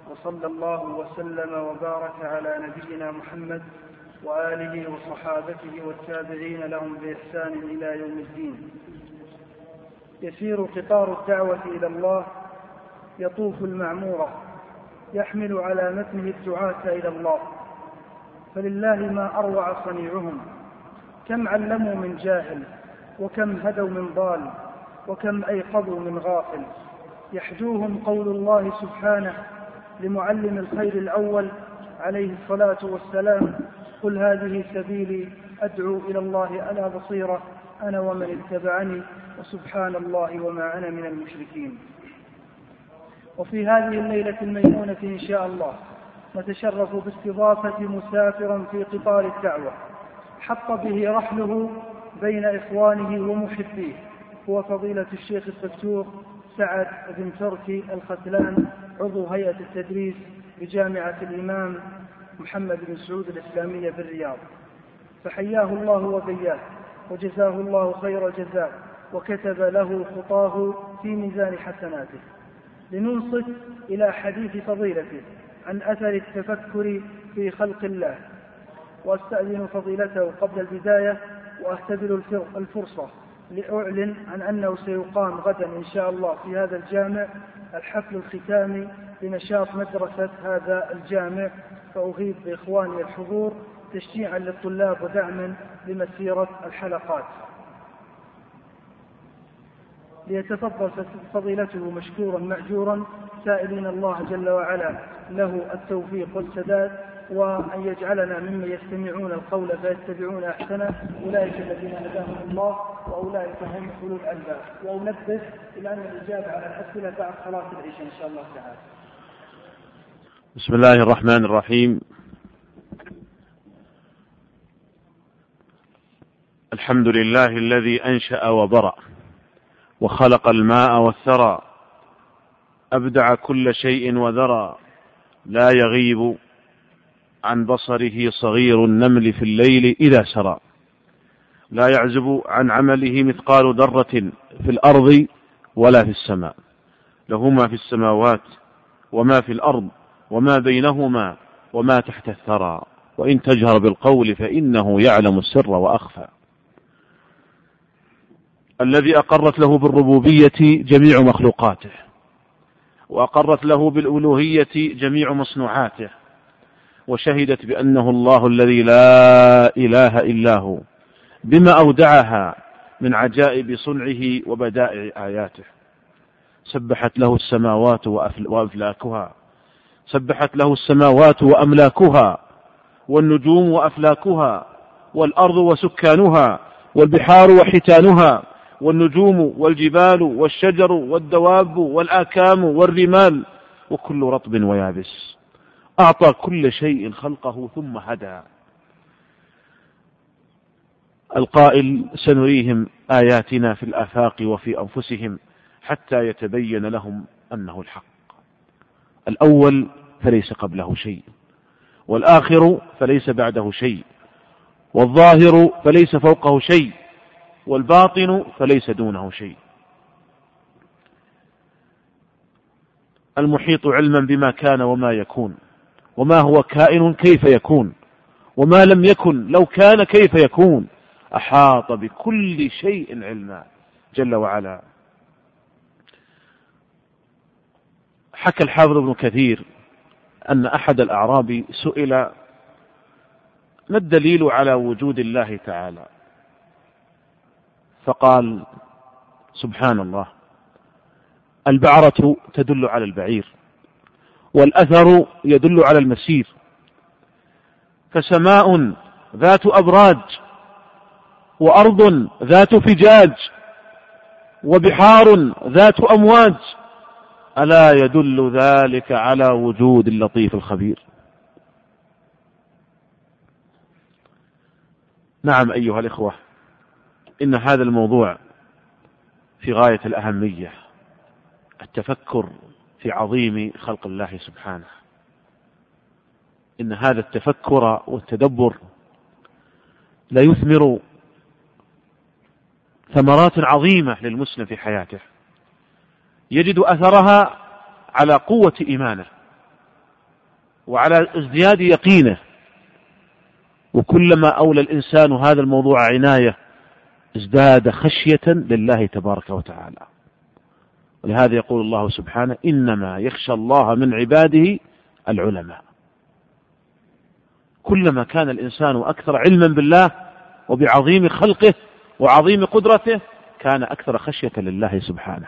وصلى الله وسلم وبارك على نبينا محمد وآله وصحابته والتابعين لهم بإحسان إلى يوم الدين. يسير قطار الدعوة إلى الله يطوف المعمورة يحمل على متنه الدعاة إلى الله، فلله ما أروع صنيعهم. كم علموا من جاهل، وكم هدوا من ضال، وكم أيقظوا من غافل. يحجوهم قول الله سبحانه لمعلم الخير الأول عليه الصلاة والسلام: قل هذه سبيلي أدعو إلى الله على بصيرة أنا ومن اتبعني وسبحان الله وما أنا من المشركين. وفي هذه الليلة الميمونة إن شاء الله نتشرف باستضافة مسافر في قطار الدعوة حط به رحله بين إخوانه ومحبيه، هو فضيلة الشيخ الدكتور سعد بن تركي الختلان، عضو هيئة التدريس بجامعة الإمام محمد بن سعود الإسلامية بالرياض، فحياه الله وبياه وجزاه الله خير الجزاء وكتب له خطاه في ميزان حسناته. لننصت إلى حديث فضيلته عن أثر التفكر في خلق الله. وأستأذن فضيلته قبل البداية وأستبل الفرصة لأعلن عن أنه سيقام غدا إن شاء الله في هذا الجامع الحفل الختامي لنشاط مدرسة هذا الجامع، فأغيب بإخواني الحضور تشجيعا للطلاب ودعما لمسيرة الحلقات. ليتفضل فضيلته مشكورا مأجورا، سائلين الله جل وعلا له التوفيق والسداد، وأن يجعلنا ممن يستمعون القول فيتبعون أحسنه، أولئك الذين هداهم الله وأولئك هم أولو الألباب. وأنبه إلى أن الإجابة على الأسئلة بعد صلاة العشاء إن شاء الله تعالى. بسم الله الرحمن الرحيم. الحمد لله الذي أنشأ وبرأ وخلق الماء والثرى، أبدع كل شيء وذرى، لا يغيب عن بصره صغير النمل في الليل إذا سرى، لا يعزب عن عمله مثقال ذرة في الأرض ولا في السماء، له ما في السماوات وما في الأرض وما بينهما وما تحت الثرى، وإن تجهر بالقول فإنه يعلم السر وأخفى. الذي أقرت له بالربوبية جميع مخلوقاته، وأقرت له بالألوهية جميع مصنوعاته، وشهدت بأنه الله الذي لا إله إلا هو بما أودعها من عجائب صنعه وبدائع آياته. سبحت له السماوات وأفلاكها، سبحت له السماوات وأملاكها، والنجوم وأفلاكها، والأرض وسكانها، والبحار وحيتانها، والنجوم والجبال والشجر والدواب والآكام والرمال، وكل رطب ويابس. أعطى كل شيء خلقه ثم هدى. القائل: سنريهم آياتنا في الآفاق وفي أنفسهم حتى يتبين لهم أنه الحق. الأول فليس قبله شيء، والآخر فليس بعده شيء، والظاهر فليس فوقه شيء، والباطن فليس دونه شيء. المحيط علما بما كان وما يكون، وما هو كائن كيف يكون، وما لم يكن لو كان كيف يكون. أحاط بكل شيء علما جل وعلا. حكى الحافظ ابن كثير أن أحد الأعراب سئل: ما الدليل على وجود الله تعالى؟ فقال: سبحان الله، البعرة تدل على البعير، والأثر يدل على المسير، فسماء ذات أبراج، وأرض ذات فجاج، وبحار ذات أمواج، ألا يدل ذلك على وجود اللطيف الخبير؟ نعم أيها الإخوة، إن هذا الموضوع في غاية الأهمية، التفكر في عظيم خلق الله سبحانه. إن هذا التفكر والتدبر لا يثمر ثمرات عظيمة للمسلم في حياته، يجد أثرها على قوة إيمانه، وعلى ازدياد يقينه. وكلما أولى الإنسان هذا الموضوع عناية ازداد خشية لله تبارك وتعالى. ولهذا يقول الله سبحانه: إنما يخشى الله من عباده العلماء. كلما كان الإنسان أكثر علما بالله وبعظيم خلقه وعظيم قدرته كان أكثر خشية لله سبحانه.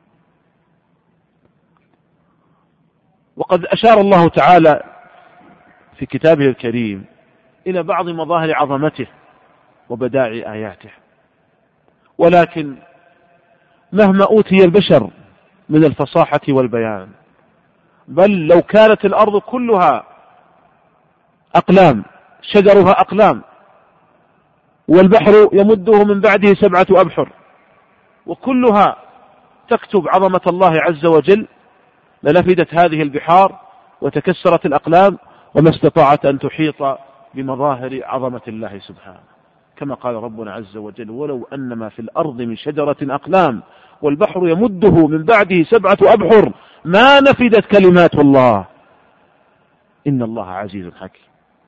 وقد أشار الله تعالى في كتابه الكريم إلى بعض مظاهر عظمته وبدائع آياته، ولكن مهما أوتي البشر من الفصاحة والبيان، بل لو كانت الأرض كلها أقلام، شجرها أقلام، والبحر يمده من بعده 7 أبحر، وكلها تكتب عظمة الله عز وجل، لنفدت هذه البحار وتكسرت الأقلام وما استطاعت أن تحيط بمظاهر عظمة الله سبحانه. كما قال ربنا عز وجل: ولو أن ما في الأرض من شجرة أقلام والبحر يمده من بعده 7 أبحر ما نفدت كلمات الله إن الله عزيز حكيم.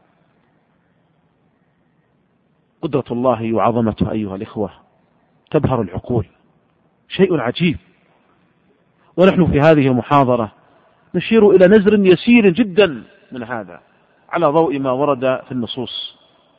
قدرة الله وعظمته أيها الإخوة تبهر العقول، شيء عجيب. ونحن في هذه المحاضرة نشير إلى نزر يسير جدا من هذا على ضوء ما ورد في النصوص.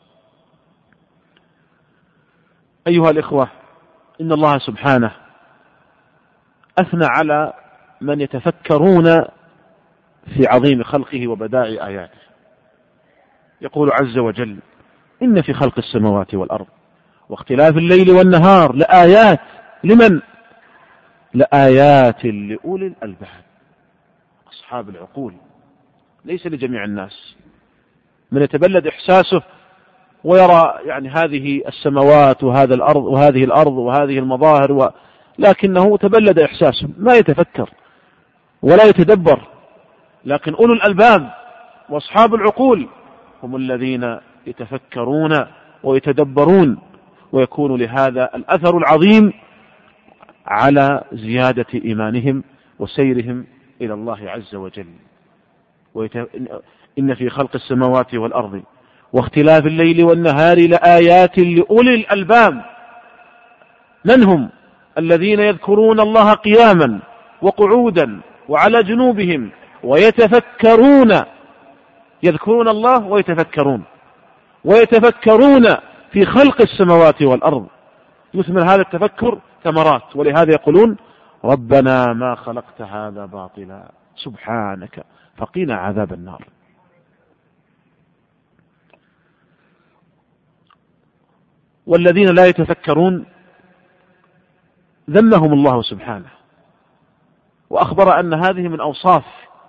أيها الإخوة، إن الله سبحانه أثنى على من يتفكرون في عظيم خلقه وبدائع آياته. يقول عز وجل: إن في خلق السماوات والأرض واختلاف الليل والنهار لآيات لمن؟ لآيات لأولي الألباب، أصحاب العقول، ليس لجميع الناس. من يتبلد إحساسه ويرى يعني هذه السماوات وهذا الأرض وهذه الأرض وهذه المظاهر لكنه تبلد إحساسه، ما يتفكر ولا يتدبر. لكن أولو الألباب وأصحاب العقول هم الذين يتفكرون ويتدبرون، ويكون لهذا الأثر العظيم على زيادة إيمانهم وسيرهم إلى الله عز وجل. إن في خلق السماوات والأرض واختلاف الليل والنهار لآيات لأولي الألباب. من هم؟ الذين يذكرون الله قياما وقعودا وعلى جنوبهم ويتفكرون، يذكرون الله ويتفكرون في خلق السماوات والأرض. يثمر هذا التفكر ثمرات، ولهذا يقولون: ربنا ما خلقت هذا باطلا سبحانك فقنا عذاب النار. والذين لا يتفكرون ذمهم الله سبحانه، وأخبر أن هذه من أوصاف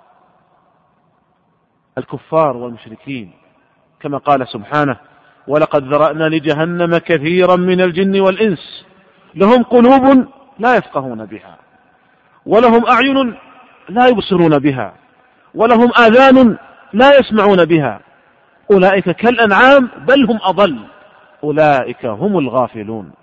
الكفار والمشركين، كما قال سبحانه: ولقد ذرأنا لجهنم كثيرا من الجن والإنس لهم قلوب لا يفقهون بها ولهم أعين لا يبصرون بها ولهم آذان لا يسمعون بها أولئك كالأنعام بل هم أضل أولئك هم الغافلون.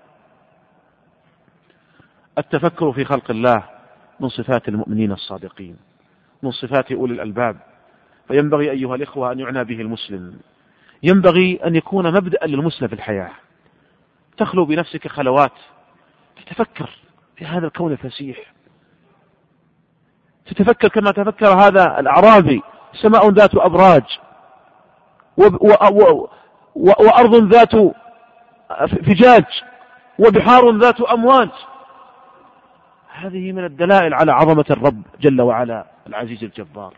التفكر في خلق الله من صفات المؤمنين الصادقين، من صفات أولي الألباب، فينبغي أيها الإخوة أن يعنى به المسلم. ينبغي أن يكون مبدأ للمسلم في الحياة. تخلو بنفسك خلوات تتفكر في هذا الكون الفسيح، تتفكر كما تفكر هذا الأعرابي: سماء ذات أبراج وأرض ذات فجاج وبحار ذات أمواج. هذه من الدلائل على عظمة الرب جل وعلا العزيز الجبار.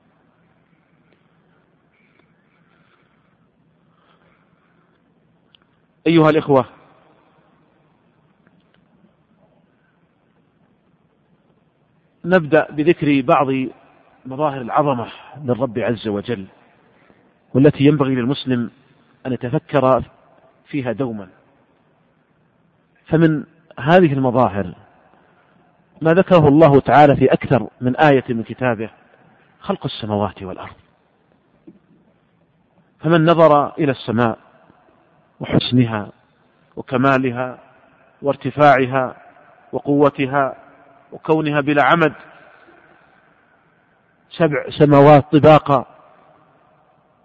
أيها الإخوة، نبدأ بذكر بعض مظاهر العظمة للرب عز وجل، والتي ينبغي للمسلم أن يتفكر فيها دوما. فمن هذه المظاهر ما ذكره الله تعالى في أكثر من آية من كتابه: خلق السماوات والأرض. فمن نظر إلى السماء وحسنها وكمالها وارتفاعها وقوتها وكونها بلا عمد، 7 سماوات طباقا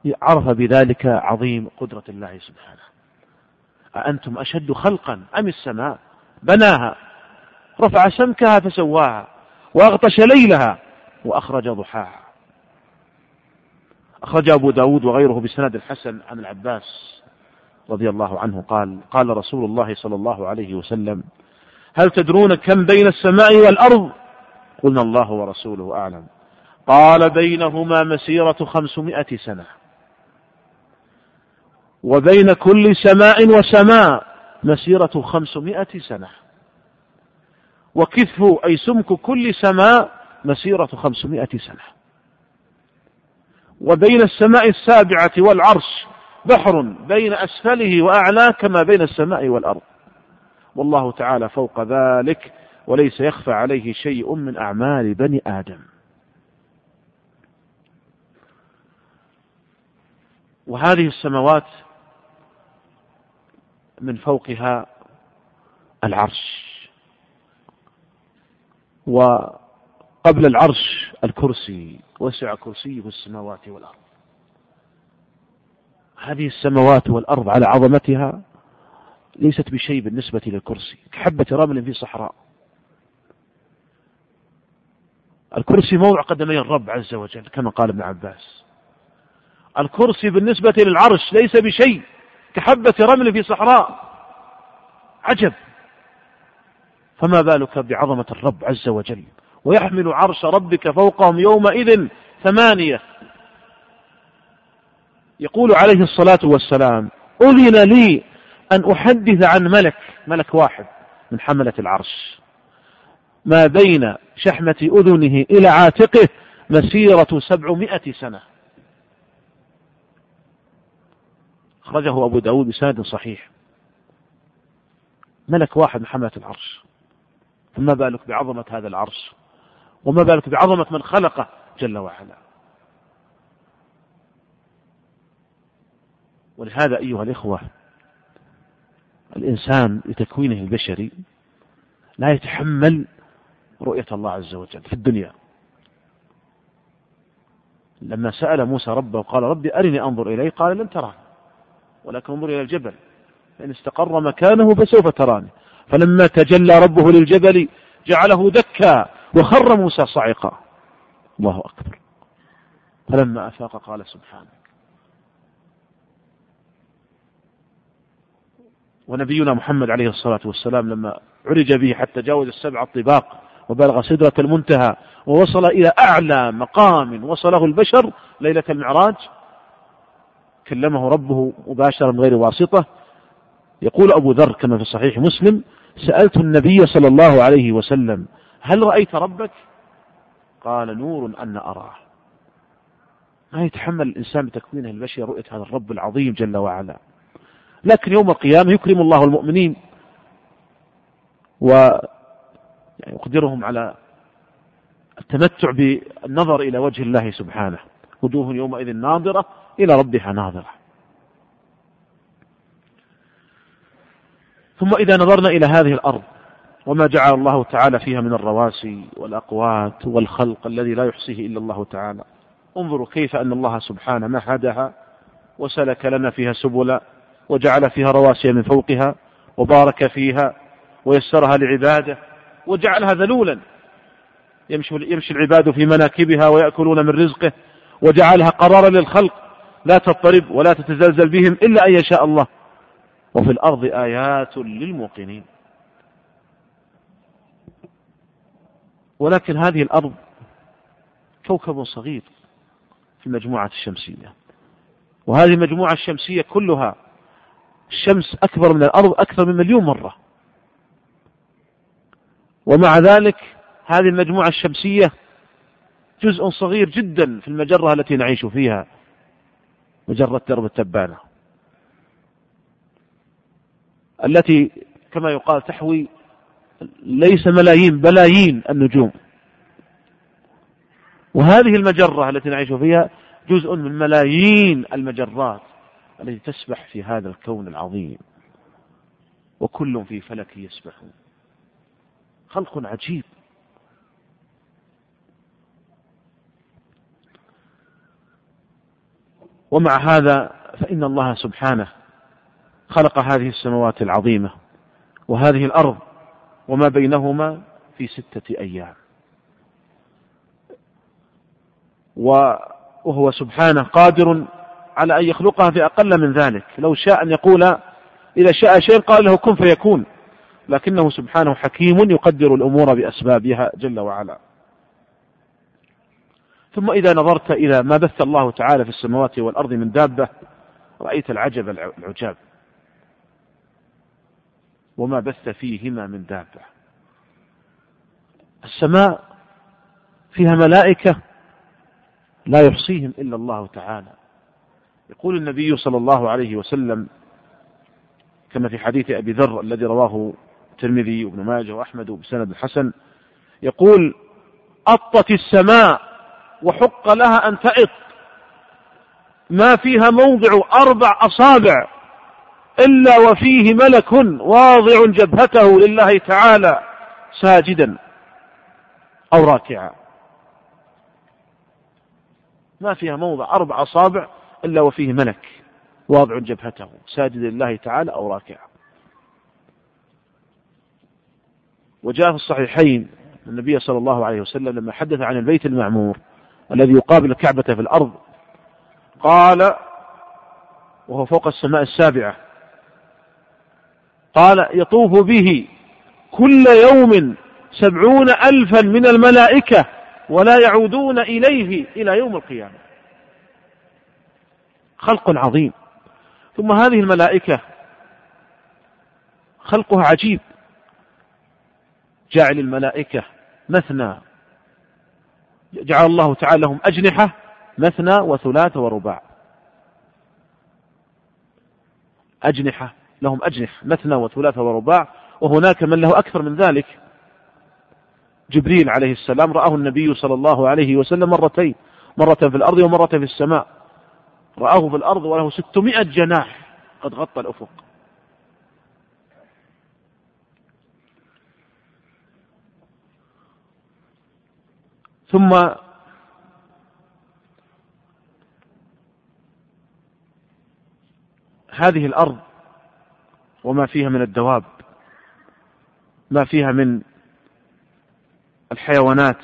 عرف بذلك عظيم قدرة الله سبحانه. أأنتم أشد خلقا أم السماء بناها رفع سمكها فسواها وأغطش ليلها وأخرج ضحاها. أخرج أبو داود وغيره بسند الحسن عن العباس رضي الله عنه قال قال رسول الله صلى الله عليه وسلم: هل تدرون كم بين السماء والأرض؟ قلنا: الله ورسوله أعلم. قال: بينهما مسيرة 500 سنة، وبين كل سماء وسماء مسيرة 500 سنة، وكثف أي سمك كل سماء مسيرة 500 سنة، وبين السماء السابعة والعرش بحر بين أسفله وأعلاه كما بين السماء والأرض، والله تعالى فوق ذلك وليس يخفى عليه شيء من أعمال بني آدم. وهذه السماوات من فوقها العرش، وقبل العرش الكرسي، وسع كرسيه السماوات والأرض. هذه السماوات والأرض على عظمتها ليست بشيء بالنسبة للكرسي، كحبة رمل في صحراء. الكرسي موضع قدمي الرب عز وجل كما قال ابن عباس. الكرسي بالنسبة للعرش ليس بشيء، كحبة رمل في صحراء. عجب، فما بالك بعظمة الرب عز وجل. ويحمل عرش ربك فوقهم يومئذ 8. يقول عليه الصلاة والسلام: أذن لي أن أحدث عن ملك واحد من حملة العرش، ما بين شحمة أذنه إلى عاتقه مسيرة 700 سنة. أخرجه أبو داود بسند صحيح. ملك واحد من حملة العرش، فما بالك بعظمة هذا العرش، وما بالك بعظمة من خلقه جل وعلا. ولهذا أيها الإخوة، الإنسان بتكوينه البشري لا يتحمل رؤية الله عز وجل في الدنيا. لما سأل موسى ربه وقال: ربي أرني أنظر إليه، قال: لن تراني ولكن انظر إلى الجبل فإن استقر مكانه فسوف تراني. فلما تجلى ربه للجبل جعله دكا وخر موسى صعقا. الله أكبر. فلما أفاق قال: سبحانك. ونبينا محمد عليه الصلاة والسلام لما عرج به حتى جاوز 7 طباق وبلغ سدرة المنتهى ووصل إلى أعلى مقام وصله البشر ليلة المعراج، كلمه ربه مباشرة من غير واسطة. يقول أبو ذر كما في صحيح مسلم: سألت النبي صلى الله عليه وسلم: هل رأيت ربك؟ قال: نور أن أراه. ما يتحمل الإنسان بتكوينه البشري رؤية هذا الرب العظيم جل وعلا. لكن يوم القيامة يكرم الله المؤمنين ويقدرهم على التمتع بالنظر إلى وجه الله سبحانه. وجوه يومئذ ناظرة إلى ربها ناظرة. ثم إذا نظرنا إلى هذه الأرض وما جعل الله تعالى فيها من الرواسي والأقوات والخلق الذي لا يحصيه إلا الله تعالى، انظروا كيف أن الله سبحانه مهدها وسلك لنا فيها سبلا وجعل فيها رواسي من فوقها وبارك فيها ويسرها لعباده وجعلها ذلولا يمشي العباد في مناكبها ويأكلون من رزقه، وجعلها قرارا للخلق لا تضطرب ولا تتزلزل بهم إلا أن يشاء الله. وفي الأرض آيات للموقنين. ولكن هذه الأرض كوكب صغير في المجموعة الشمسية، وهذه المجموعة الشمسية كلها الشمس أكبر من الأرض أكثر من 1,000,000 مرة. ومع ذلك هذه المجموعة الشمسية جزء صغير جدا في المجرة التي نعيش فيها، مجرة درب التبانة، التي كما يقال تحوي ليس ملايين بلايين النجوم. وهذه المجرة التي نعيش فيها جزء من ملايين المجرات التي تسبح في هذا الكون العظيم، وكل في فلك يسبحون. خلق عجيب. ومع هذا فإن الله سبحانه خلق هذه السماوات العظيمة وهذه الأرض وما بينهما في 6 أيام، وهو سبحانه قادر على أن يخلقها في أقل من ذلك. لو شاء أن يقول إذا شاء شيء قال له كن فيكون، لكنه سبحانه حكيم يقدر الأمور بأسبابها جل وعلا. ثم إذا نظرت إلى ما بث الله تعالى في السماوات والأرض من دابة رأيت العجب العجاب، وما بث فيهما من دابة. السماء فيها ملائكة لا يحصيهم إلا الله تعالى. يقول النبي صلى الله عليه وسلم كما في حديث أبي ذر الذي رواه الترمذي وابن ماجه وأحمد بسند حسن، يقول: أطت السماء وحق لها أن تأط، ما فيها موضع 4 أصابع إلا وفيه ملك واضع جبهته لله تعالى ساجدا أو راكعا. ما فيها موضع 4 أصابع إلا وفيه ملك واضع جبهته ساجدا لله تعالى أو راكعا. وجاء في الصحيحين النبي صلى الله عليه وسلم لما حدث عن البيت المعمور الذي يقابل الكعبة في الأرض قال، وهو فوق السماء 7، قال: يطوف به كل يوم 70,000 من الملائكة ولا يعودون إليه إلى يوم القيامة. خلق عظيم. ثم هذه الملائكة خلقها عجيب، جعل الملائكة مثنى، جعل الله تعالى لهم أجنحة مثنى وثلاث ورباع، أجنحة لهم أجنحة مثنى وثلاث ورباع، وهناك من له أكثر من ذلك. جبريل عليه السلام رآه النبي صلى الله عليه وسلم مرتين، مرة في الأرض ومرة في السماء. رآه في الأرض وله 600 جناح قد غطى الأفق. ثم هذه الأرض وما فيها من الدواب، ما فيها من الحيوانات،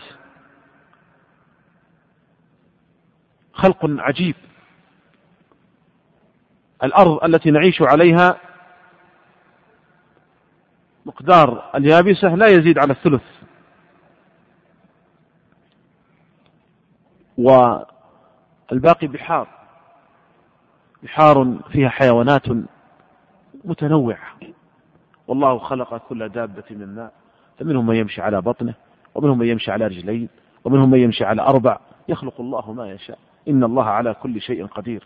خلق عجيب. الأرض التي نعيش عليها مقدار اليابسة لا يزيد على الثلث، والباقي بحار فيها حيوانات متنوعة. والله خلق كل دابة من ماء، فمنهم من يمشي على بطنه، ومنهم من يمشي على رجلين، ومنهم من يمشي على 4. يخلق الله ما يشاء، إن الله على كل شيء قدير.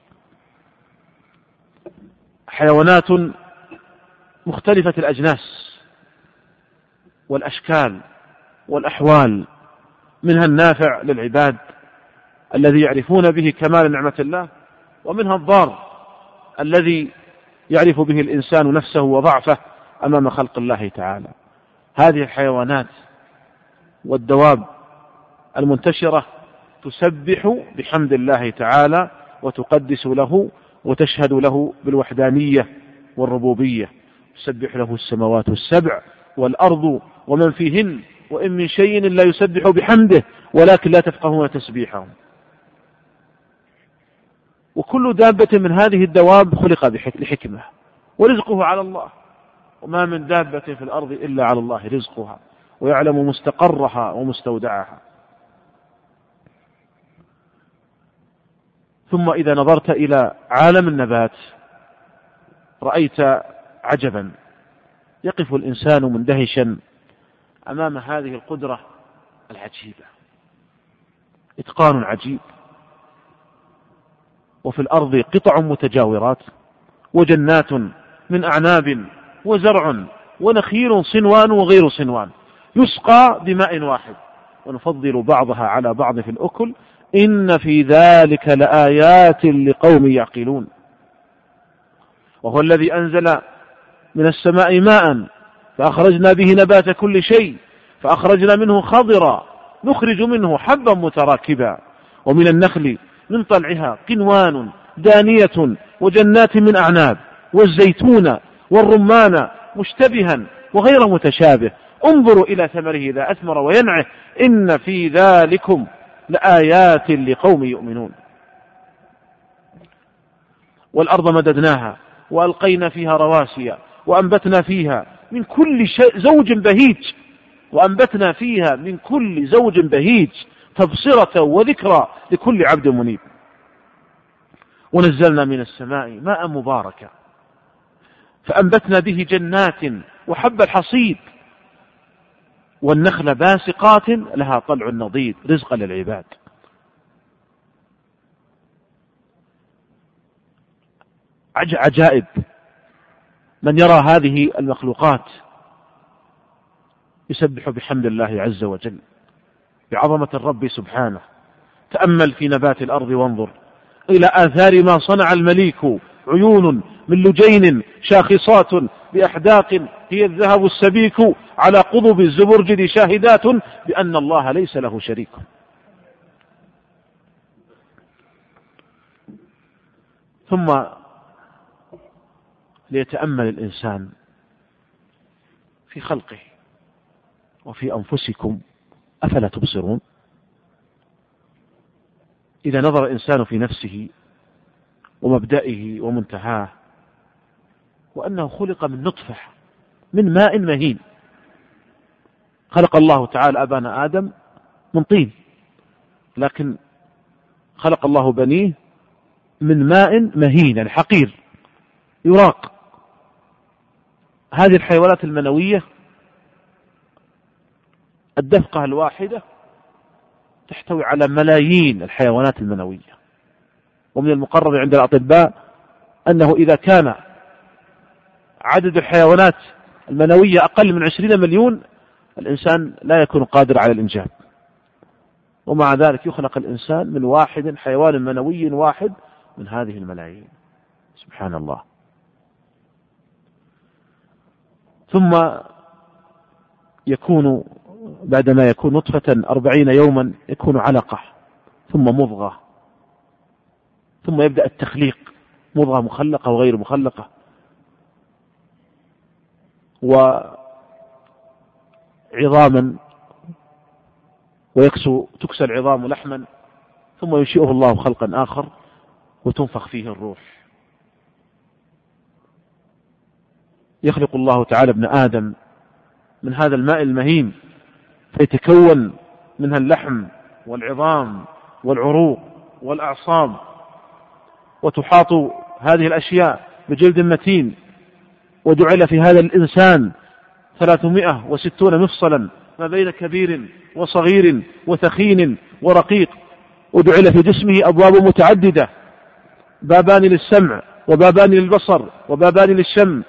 حيوانات مختلفة الأجناس والأشكال والأحوال، منها النافع للعباد الذي يعرفون به كمال نعمة الله، ومنها الضار الذي يعرف به الإنسان نفسه وضعفه أمام خلق الله تعالى. هذه الحيوانات والدواب المنتشرة تسبح بحمد الله تعالى وتقدس له وتشهد له بالوحدانية والربوبية. تسبح له السماوات السبع والأرض ومن فيهن وإن من شيء لا يسبح بحمده ولكن لا تفقهون تسبيحهم. وكل دابة من هذه الدواب خلق لحكمة، ورزقه على الله، وما من دابة في الأرض إلا على الله رزقها ويعلم مستقرها ومستودعها. ثم إذا نظرت إلى عالم النبات رأيت عجبا، يقف الإنسان مندهشا أمام هذه القدرة العجيبة. إتقان عجيب. وفي الأرض قطع متجاورات وجنات من أعناب وزرع ونخيل صنوان وغير صنوان يسقى بماء واحد ونفضل بعضها على بعض في الأكل إن في ذلك لآيات لقوم يعقلون. وهو الذي أنزل من السماء ماء فأخرجنا به نبات كل شيء فأخرجنا منه خضرا نخرج منه حبا متراكبا ومن النخل من طلعها قنوان دانية وجنات من أعناب والزيتون والرمان مشتبها وغير متشابه انظروا إلى ثمره إذا أثمر وينعه إن في ذلكم لآيات لقوم يؤمنون. والأرض مددناها وألقينا فيها رواسي وأنبتنا فيها من كل زوج بهيج وأنبتنا فيها من كل زوج بهيج تبصرة وذكرى لكل عبد منيب. ونزلنا من السماء ماء مباركا فأنبتنا به جنات وحب الحصيد والنخل باسقات لها طلع نضيد رزقا للعباد. عجائب من يرى هذه المخلوقات يسبح بحمد الله عز وجل بعظمة الرب سبحانه. تأمل في نبات الأرض وانظر إلى آثار ما صنع المليك عيون من لجين شاخصات بأحداق هي الذهب السبيك على قضب الزبرجد شاهدات بأن الله ليس له شريك. ثم ليتأمل الإنسان في خلقه وفي أنفسكم أفلا تبصرون. إذا نظر الإنسان في نفسه ومبدئه ومنتهاه وأنه خلق من نطفة من ماء مهين. خلق الله تعالى أبانا آدم من طين لكن خلق الله بنيه من ماء مهين الحقير يراق. هذه الحيوانات المنوية الدفقة الواحدة تحتوي على ملايين الحيوانات المنوية. ومن المقرر عند الأطباء أنه إذا كان عدد الحيوانات المنوية أقل من 20 مليون الإنسان لا يكون قادر على الإنجاب. ومع ذلك يخلق الإنسان من واحد حيوان منوي واحد من هذه الملايين. سبحان الله. ثم يكون بعدما يكون نطفة 40 يوما يكون علقة ثم مضغة ثم يبدأ التخليق مضغة مخلقة وغير مخلقة وعظاما تكسى العظام لحما ثم ينشئه الله خلقا آخر وتنفخ فيه الروح. يخلق الله تعالى ابن آدم من هذا الماء المهين فيتكون منها اللحم والعظام والعروق والأعصاب وتحاط هذه الأشياء بجلد متين. وجعل في هذا الإنسان 360 مفصلا ما بين كبير وصغير وثخين ورقيق. وجعل في جسمه أبواب متعددة بابان للسمع وبابان للبصر وبابان للشم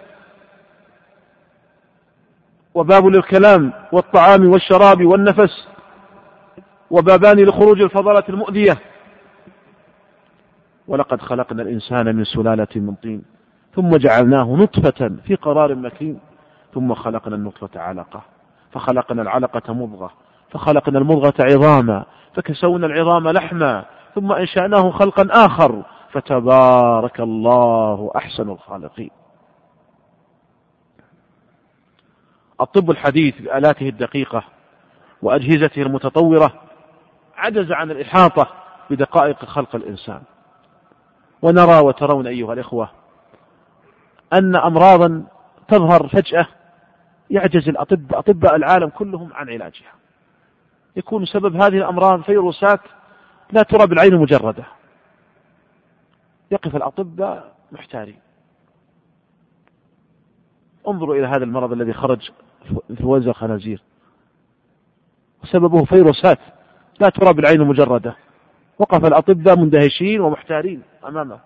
وباب للكلام والطعام والشراب والنفس وبابان لخروج الفضلات المؤذية. ولقد خلقنا الإنسان من سلالة من طين ثم جعلناه نطفة في قرار مكين ثم خلقنا النطفة علقة فخلقنا العلقة مضغة فخلقنا المضغة عظاما فكسونا العظام لحما ثم أنشأناه خلقا آخر فتبارك الله أحسن الخالقين. الطب الحديث بآلاته الدقيقة وأجهزته المتطورة عجز عن الإحاطة بدقائق خلق الإنسان. ونرى وترون أيها الإخوة أن أمراضا تظهر فجأة يعجز أطباء العالم كلهم عن علاجها. يكون سبب هذه الأمراض فيروسات لا ترى بالعين مجردة. يقف الأطباء محتارين. انظروا إلى هذا المرض الذي خرج انفلونزا الخنازير وسببه فيروسات لا ترى بالعين مجردة. وقف الأطباء مندهشين ومحتارين أمامه.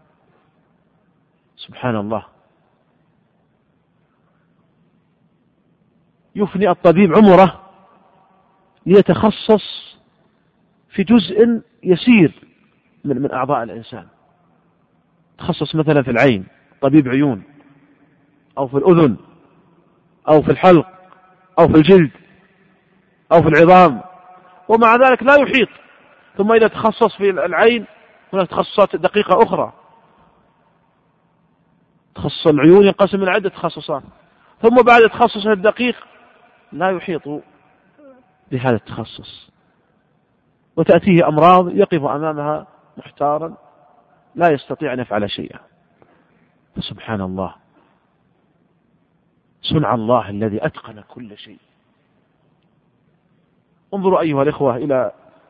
سبحان الله. يفني الطبيب عمره ليتخصص في جزء يسير من أعضاء الإنسان. تخصص مثلا في العين طبيب عيون أو في الأذن أو في الحلق أو في الجلد أو في العظام ومع ذلك لا يحيط. ثم إذا تخصص في العين هناك تخصصات دقيقة أخرى. تخصص العيون ينقسم إلى عدة تخصصات، ثم بعد التخصص الدقيق لا يحيط بهذا التخصص، وتأتيه أمراض يقف أمامها محتارا لا يستطيع أن يفعل شيئا. فسبحان الله، صنع الله الذي أتقن كل شيء. انظروا أيها الإخوة إلى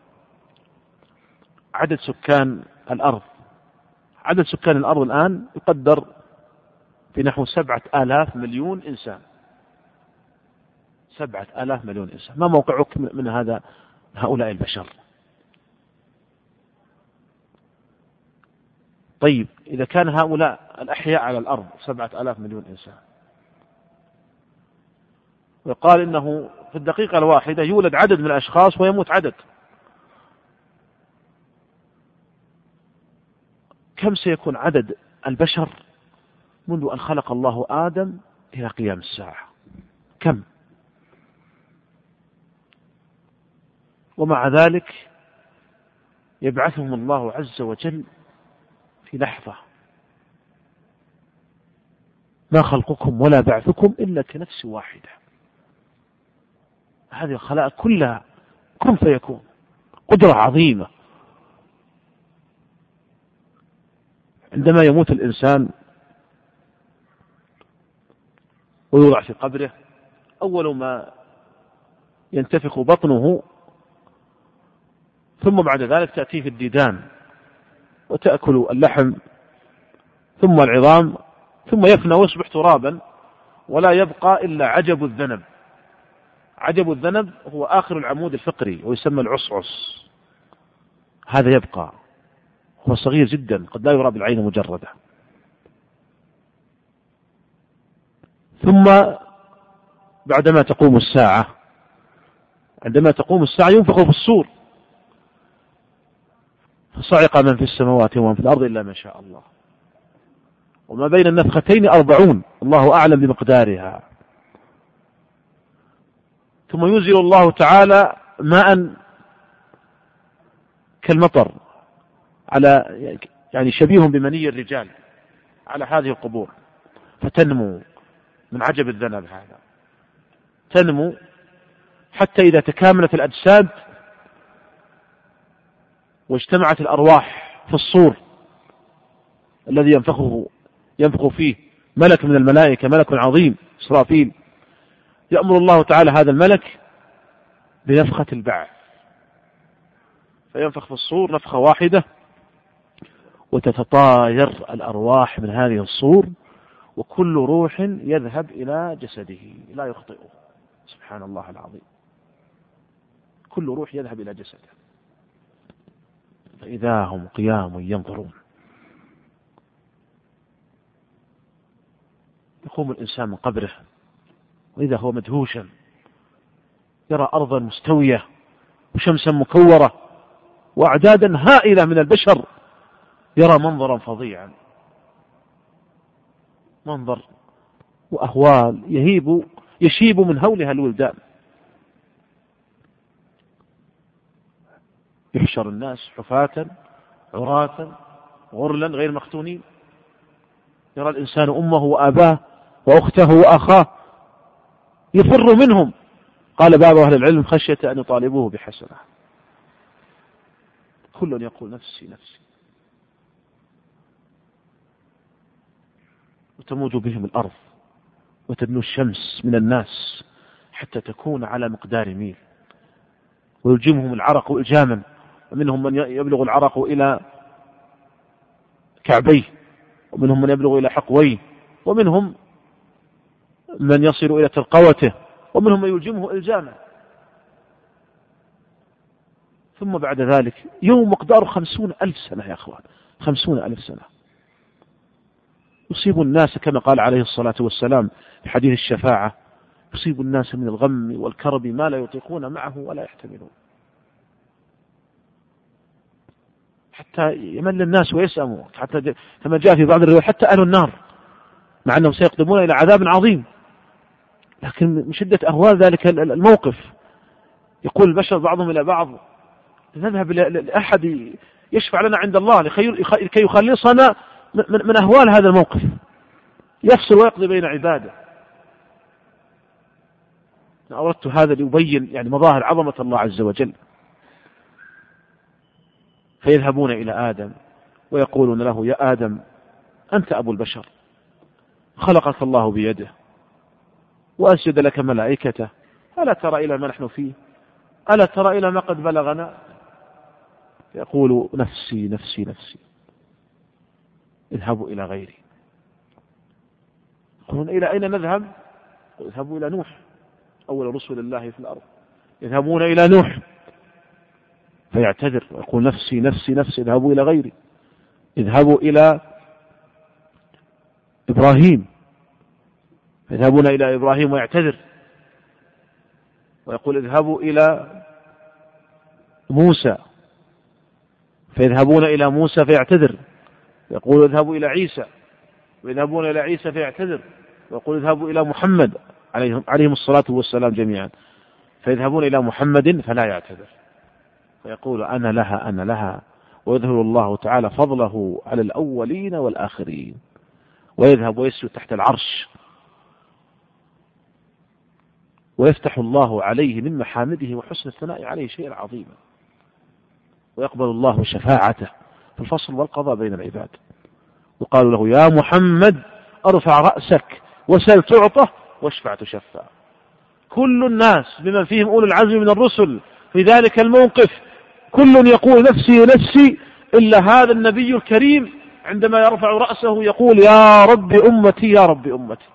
عدد سكان الأرض. عدد سكان الأرض الآن يقدر بنحو 7,000 مليون إنسان. 7,000 مليون إنسان. ما موقعك من هؤلاء البشر؟ طيب إذا كان هؤلاء الأحياء على الأرض 7,000 مليون إنسان، ويقال إنه في الدقيقة الواحدة يولد عدد من الأشخاص ويموت عدد، كم سيكون عدد البشر منذ أن خلق الله آدم إلى قيام الساعة؟ كم؟ ومع ذلك يبعثهم الله عز وجل في لحظة. ما خلقكم ولا بعثكم إلا كنفس واحدة. هذه الخلائق كلها كن فيكون، قدرة عظيمة. عندما يموت الإنسان ويوضع في قبره، أول ما ينتفخ بطنه، ثم بعد ذلك تأتيه الديدان وتأكل اللحم ثم العظام، ثم يفنى ويصبح ترابا، ولا يبقى إلا عجب الذنب. عجب الذنب هو آخر العمود الفقري ويسمى العصعص. هذا يبقى، هو صغير جدا قد لا يرى بالعين مجردة. ثم بعدما تقوم الساعة، عندما تقوم الساعة ينفخ في الصور، فصعق من في السماوات ومن في الأرض إلا ما شاء الله، وما بين النفختين 40 الله أعلم بمقدارها. ثم ينزل الله تعالى ماء كالمطر على يعني شبيه بمني الرجال على هذه القبور، فتنمو من عجب الذنب هذا، تنمو حتى إذا تكاملت الأجساد واجتمعت الأرواح في الصور الذي ينفخ فيه ملك من الملائكة، ملك عظيم إسرافيل، يأمر الله تعالى هذا الملك بنفخة البعث، فينفخ في الصور نفخة واحدة، وتتطاير الأرواح من هذه الصور، وكل روح يذهب إلى جسده لا يخطئه. سبحان الله العظيم، كل روح يذهب إلى جسده، فإذا هم قيام ينظرون. يقوم الإنسان من قبره وإذا هو مدهوشا، يرى أرضا مستوية وشمسا مكورة وأعدادا هائلة من البشر، يرى منظرا فظيعا، منظر وأهوال يشيب من هولها الولدان. يحشر الناس حفاة عراة غرلا غير مختونين، يرى الإنسان أمه وأباه وأخته وأخاه يفر منهم. قال بعض أهل العلم خشية أن يطالبوه بحسنة. كل يقول نفسي نفسي، وتموج بهم الأرض وتدنو الشمس من الناس حتى تكون على مقدار ميل، ويلجمهم العرق إلجاما، ومنهم من يبلغ العرق إلى كعبيه، ومنهم من يبلغ إلى حقويه، ومنهم من يصل إلى ترقوته، ومنهم من يلجمه إلجاما. ثم بعد ذلك يوم مقدار 50,000 سنة يا أخوان، 50,000 سنة. يصيب الناس كما قال عليه الصلاة والسلام في حديث الشفاعة: يصيب الناس من الغم والكرب ما لا يطيقون معه ولا يحتملون، حتى يمل الناس ويسأموا، حتى كما جاء في بعض الروايات حتى أهل النار، مع أنهم سيقدمون إلى عذاب عظيم، لكن من شدة أهوال ذلك الموقف يقول البشر بعضهم إلى بعض: نذهب لأحد يشفع لنا عند الله لكي يخلصنا من أهوال هذا الموقف، يفصل ويقضي بين عباده. أردت هذا ليبين يعني مظاهر عظمة الله عز وجل. فيذهبون إلى آدم ويقولون له: يا آدم، أنت أبو البشر، خلقك الله بيده وأسجد لك ملائكته، ألا ترى إلى ما نحن فيه؟ ألا ترى إلى ما قد بلغنا؟ يقول: نفسي نفسي نفسي، اذهبوا إلى غيري. يقولون: إلى أين نذهب؟ اذهبوا إلى نوح، أول رسل الله في الأرض. يذهبون إلى نوح فيعتذر ويقول: نفسي نفسي نفسي، اذهبوا إلى غيري. اذهبوا إلى إبراهيم، يذهبون إلى إبراهيم ويعتذر ويقول: اذهبوا إلى موسى، فيذهبون إلى موسى فيعتذر يقول: اذهبوا إلى عيسى، ويذهبون إلى عيسى فيعتذر ويقول: اذهبوا إلى محمد عليهم الصلاة والسلام جميعا، فيذهبون إلى محمد فلا يعتذر، فيقول: أنا لها أنا لها، ويظهر الله تعالى فضله على الأولين والآخرين، ويذهب ويسجد تحت العرش، ويفتح الله عليه من محامده وحسن الثناء عليه شيئا عظيما، ويقبل الله شفاعته في الفصل والقضاء بين العباد. وقالوا له: يا محمد، ارفع رأسك وسل تعطى واشفع تشفع. كل الناس بمن فيهم أولو العزم من الرسل في ذلك الموقف كل يقول: نفسي نفسي، إلا هذا النبي الكريم عندما يرفع رأسه يقول: يا رب أمتي يا رب أمتي.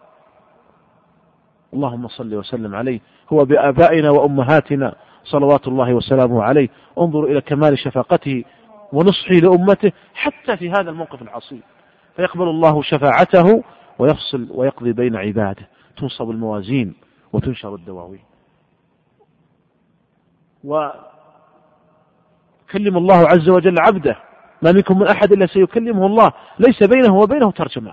اللهم صل وسلم عليه، هو بآبائنا وأمهاتنا صلوات الله وسلامه عليه. انظروا إلى كمال شفاقته ونصحه لأمته حتى في هذا الموقف العصيب، فيقبل الله شفاعته ويفصل ويقضي بين عباده، تنصب الموازين وتنشر الدواوين. وكلم الله عز وجل عبده: ما منكم من أحد إلا سيكلمه الله، ليس بينه وبينه ترجمان.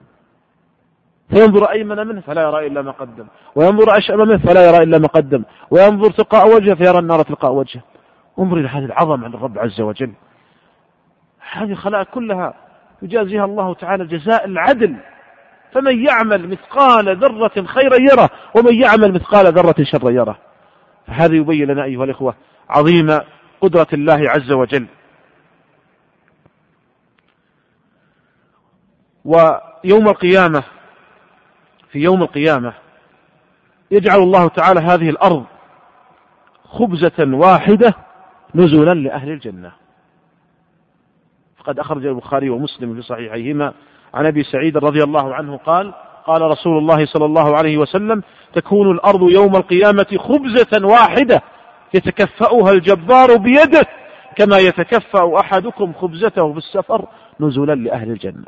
فينظر أيمن منه فلا يرى إلا ما قدم، وينظر أشأم منه فلا يرى إلا ما قدم، وينظر تلقاء وجهه فيرى النار تلقاء وجهه. انظر إلى هذه العظمة عند الرب عز وجل. هذه الخلائق كلها يجازيها الله تعالى جزاء العدل، فمن يعمل مثقال ذرة خيرا يره، ومن يعمل مثقال ذرة شرا يره. فهذا يبين لنا أيها الإخوة عظيم قدرة الله عز وجل. ويوم القيامة، في يوم القيامة يجعل الله تعالى هذه الأرض خبزة واحدة نزلا لأهل الجنة. فقد أخرج البخاري ومسلم في صحيحيهما عن أبي سعيد رضي الله عنه قال: قال رسول الله صلى الله عليه وسلم: تكون الأرض يوم القيامة خبزة واحدة يتكفأها الجبار بيده، كما يتكفأ أحدكم خبزته في السفر نزلا لأهل الجنة.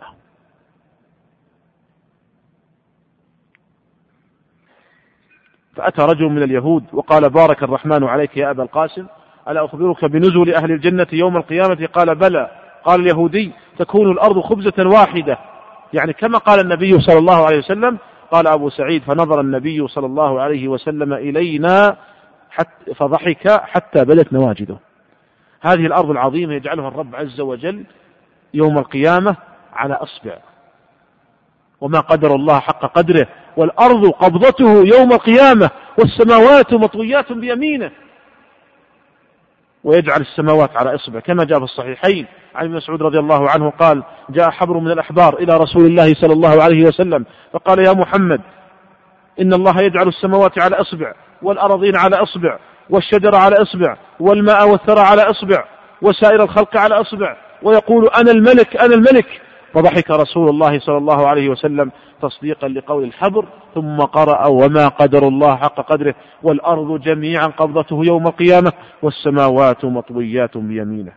فأتى رجل من اليهود وقال: بارك الرحمن عليك يا أبا القاسم، ألا أخبرك بنزل أهل الجنة يوم القيامة؟ قال: بلى. قال اليهودي: تكون الأرض خبزة واحدة، يعني كما قال النبي صلى الله عليه وسلم. قال أبو سعيد: فنظر النبي صلى الله عليه وسلم إلينا فضحك حتى بدت نواجده. هذه الأرض العظيمة يجعلها الرب عز وجل يوم القيامة على أصبع، وما قدر الله حق قدره، والأرض قبضته يوم القيامة، والسماوات مطويات بيمينه، ويجعل السماوات على إصبع، كما جاء في الصحيحين عن ابن مسعود رضي الله عنه قال: جاء حبر من الأحبار إلى رسول الله صلى الله عليه وسلم فقال: يا محمد، إن الله يجعل السماوات على إصبع، والأرضين على إصبع، والشجر على إصبع، والماء والثرى على إصبع، وسائر الخلق على إصبع، ويقول: أنا الملك أنا الملك. فضحك رسول الله صلى الله عليه وسلم تصديقا لقول الحبر، ثم قرأ: وما قدر الله حق قدره، والأرض جميعا قبضته يوم القيامة، والسماوات مطويات بيمينه.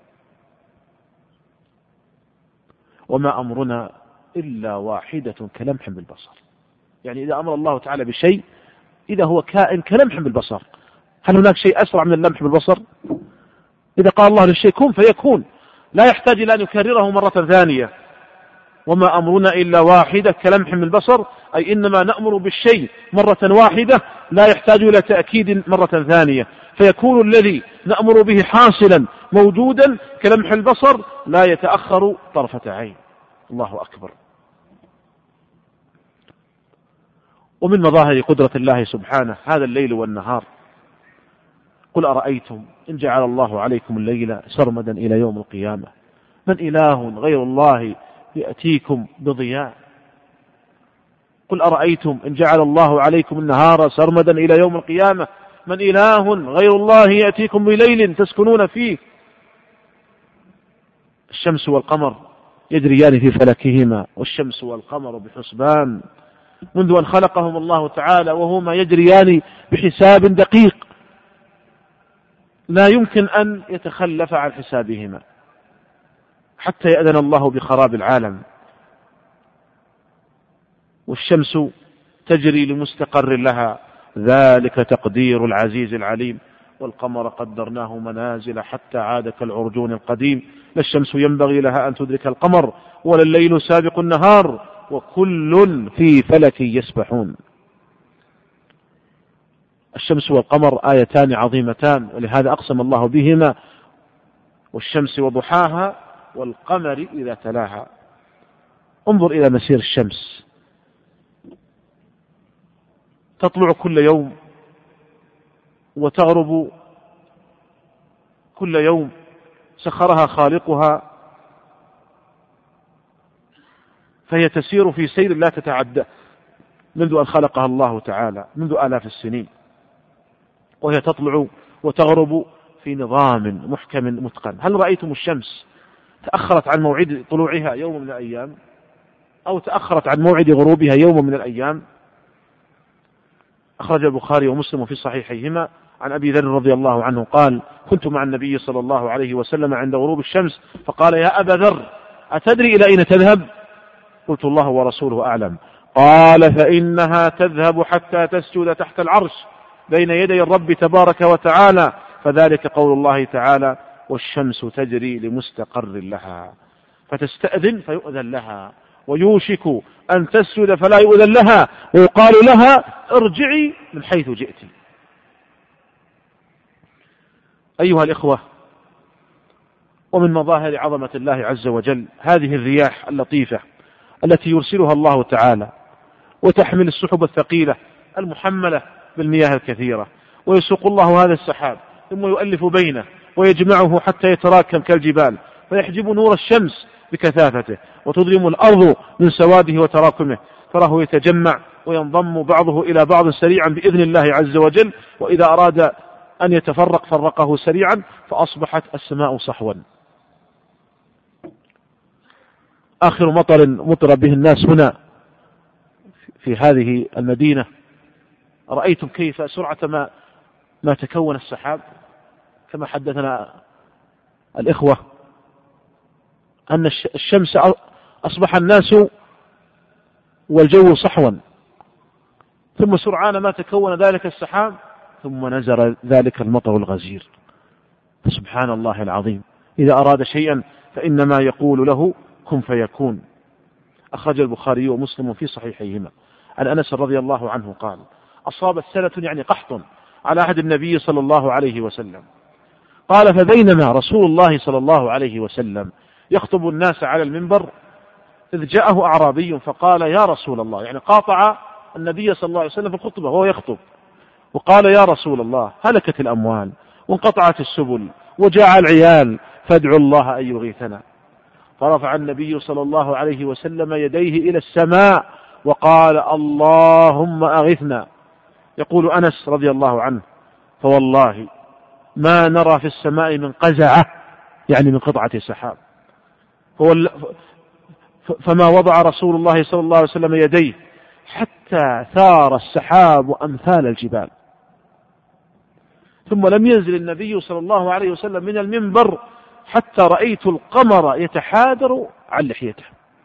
وما أمرنا إلا واحدة كلمح بالبصر. يعني إذا أمر الله تعالى بشيء، إذا هو كائن كلمح بالبصر. هل هناك شيء أسرع من اللمح بالبصر؟ إذا قال الله للشيء كن فيكون، لا يحتاج إلى أن يكرره مرة ثانية. وما أمرنا إلا واحدة كلمح من البصر، أي إنما نأمر بالشيء مرة واحدة لا يحتاج إلى تأكيد مرة ثانية. فيكون الذي نأمر به حاصلا موجودا كلمح البصر لا يتأخر طرفة عين. الله أكبر. ومن مظاهر قدرة الله سبحانه هذا الليل والنهار. قل أرأيتم إن جعل الله عليكم الليل سرمدا إلى يوم القيامة من إله غير الله يأتيكم بضياء. قل أرأيتم إن جعل الله عليكم النهار سرمدا إلى يوم القيامة من إله غير الله يأتيكم بليل تسكنون فيه. الشمس والقمر يجريان في فلكهما والشمس والقمر بحسبان منذ أن خلقهم الله تعالى وهما يجريان بحساب دقيق لا يمكن أن يتخلف عن حسابهما حتى يأذن الله بخراب العالم. والشمس تجري لمستقر لها ذلك تقدير العزيز العليم. والقمر قدرناه منازل حتى عاد كالعرجون القديم. لا الشمس ينبغي لها أن تدرك القمر ولا الليل سابق النهار وكل في فلك يسبحون. الشمس والقمر آيتان عظيمتان ولهذا أقسم الله بهما والشمس وضحاها والقمر إذا تلاها. انظر إلى مسير الشمس تطلع كل يوم وتغرب كل يوم سخرها خالقها فهي تسير في سير لا تتعدى منذ أن خلقها الله تعالى منذ آلاف السنين وهي تطلع وتغرب في نظام محكم متقن. هل رأيتم الشمس تأخرت عن موعد طلوعها يوم من الأيام أو تأخرت عن موعد غروبها يوم من الأيام؟ أخرج البخاري ومسلم في صحيحيهما عن أبي ذر رضي الله عنه قال كنت مع النبي صلى الله عليه وسلم عند غروب الشمس فقال يا أبا ذر أتدري إلى أين تذهب؟ قلت الله ورسوله أعلم. قال فإنها تذهب حتى تسجد تحت العرش بين يدي الرب تبارك وتعالى فذلك قول الله تعالى والشمس تجري لمستقر لها فتستأذن فيؤذن لها ويوشك أن تسجد فلا يؤذن لها ويقال لها ارجعي من حيث جئت. أيها الإخوة ومن مظاهر عظمة الله عز وجل هذه الرياح اللطيفة التي يرسلها الله تعالى وتحمل السحب الثقيلة المحملة بالمياه الكثيرة ويسوق الله هذا السحاب ثم يؤلف بينه ويجمعه حتى يتراكم كالجبال فيحجب نور الشمس بكثافته وتظلم الأرض من سواده وتراكمه تراه يتجمع وينضم بعضه إلى بعض سريعا بإذن الله عز وجل وإذا أراد أن يتفرق فرقه سريعا فأصبحت السماء صحوا. آخر مطر به الناس هنا في هذه المدينة رأيتم كيف سرعة ما تكون السحاب كما حدثنا الإخوة أن الشمس أصبح الناس والجو صحوا ثم سرعان ما تكون ذلك السحاب ثم نزل ذلك المطر الغزير. فسبحان الله العظيم إذا أراد شيئا فإنما يقول له كن فيكون. أخرج البخاري ومسلم في صحيحيهما عن أنس رضي الله عنه قال أصابت سنة يعني قحط على عهد النبي صلى الله عليه وسلم قال فبينما رسول الله صلى الله عليه وسلم يخطب الناس على المنبر إذ جاءه أعرابي فقال يا رسول الله يعني قاطع النبي صلى الله عليه وسلم في الخطبة وهو يخطب وقال يا رسول الله هلكت الأموال وانقطعت السبل وجاع العيال فادعوا الله أن يغيثنا. فرفع النبي صلى الله عليه وسلم يديه إلى السماء وقال اللهم أغثنا. يقول أنس رضي الله عنه فوالله ما نرى في السماء من قزعة يعني من قطعة سحاب فما وضع رسول الله صلى الله عليه وسلم يديه حتى ثار السحاب أمثال الجبال ثم لم ينزل النبي صلى الله عليه وسلم من المنبر حتى رأيت القمر يتحادر عن لحيته.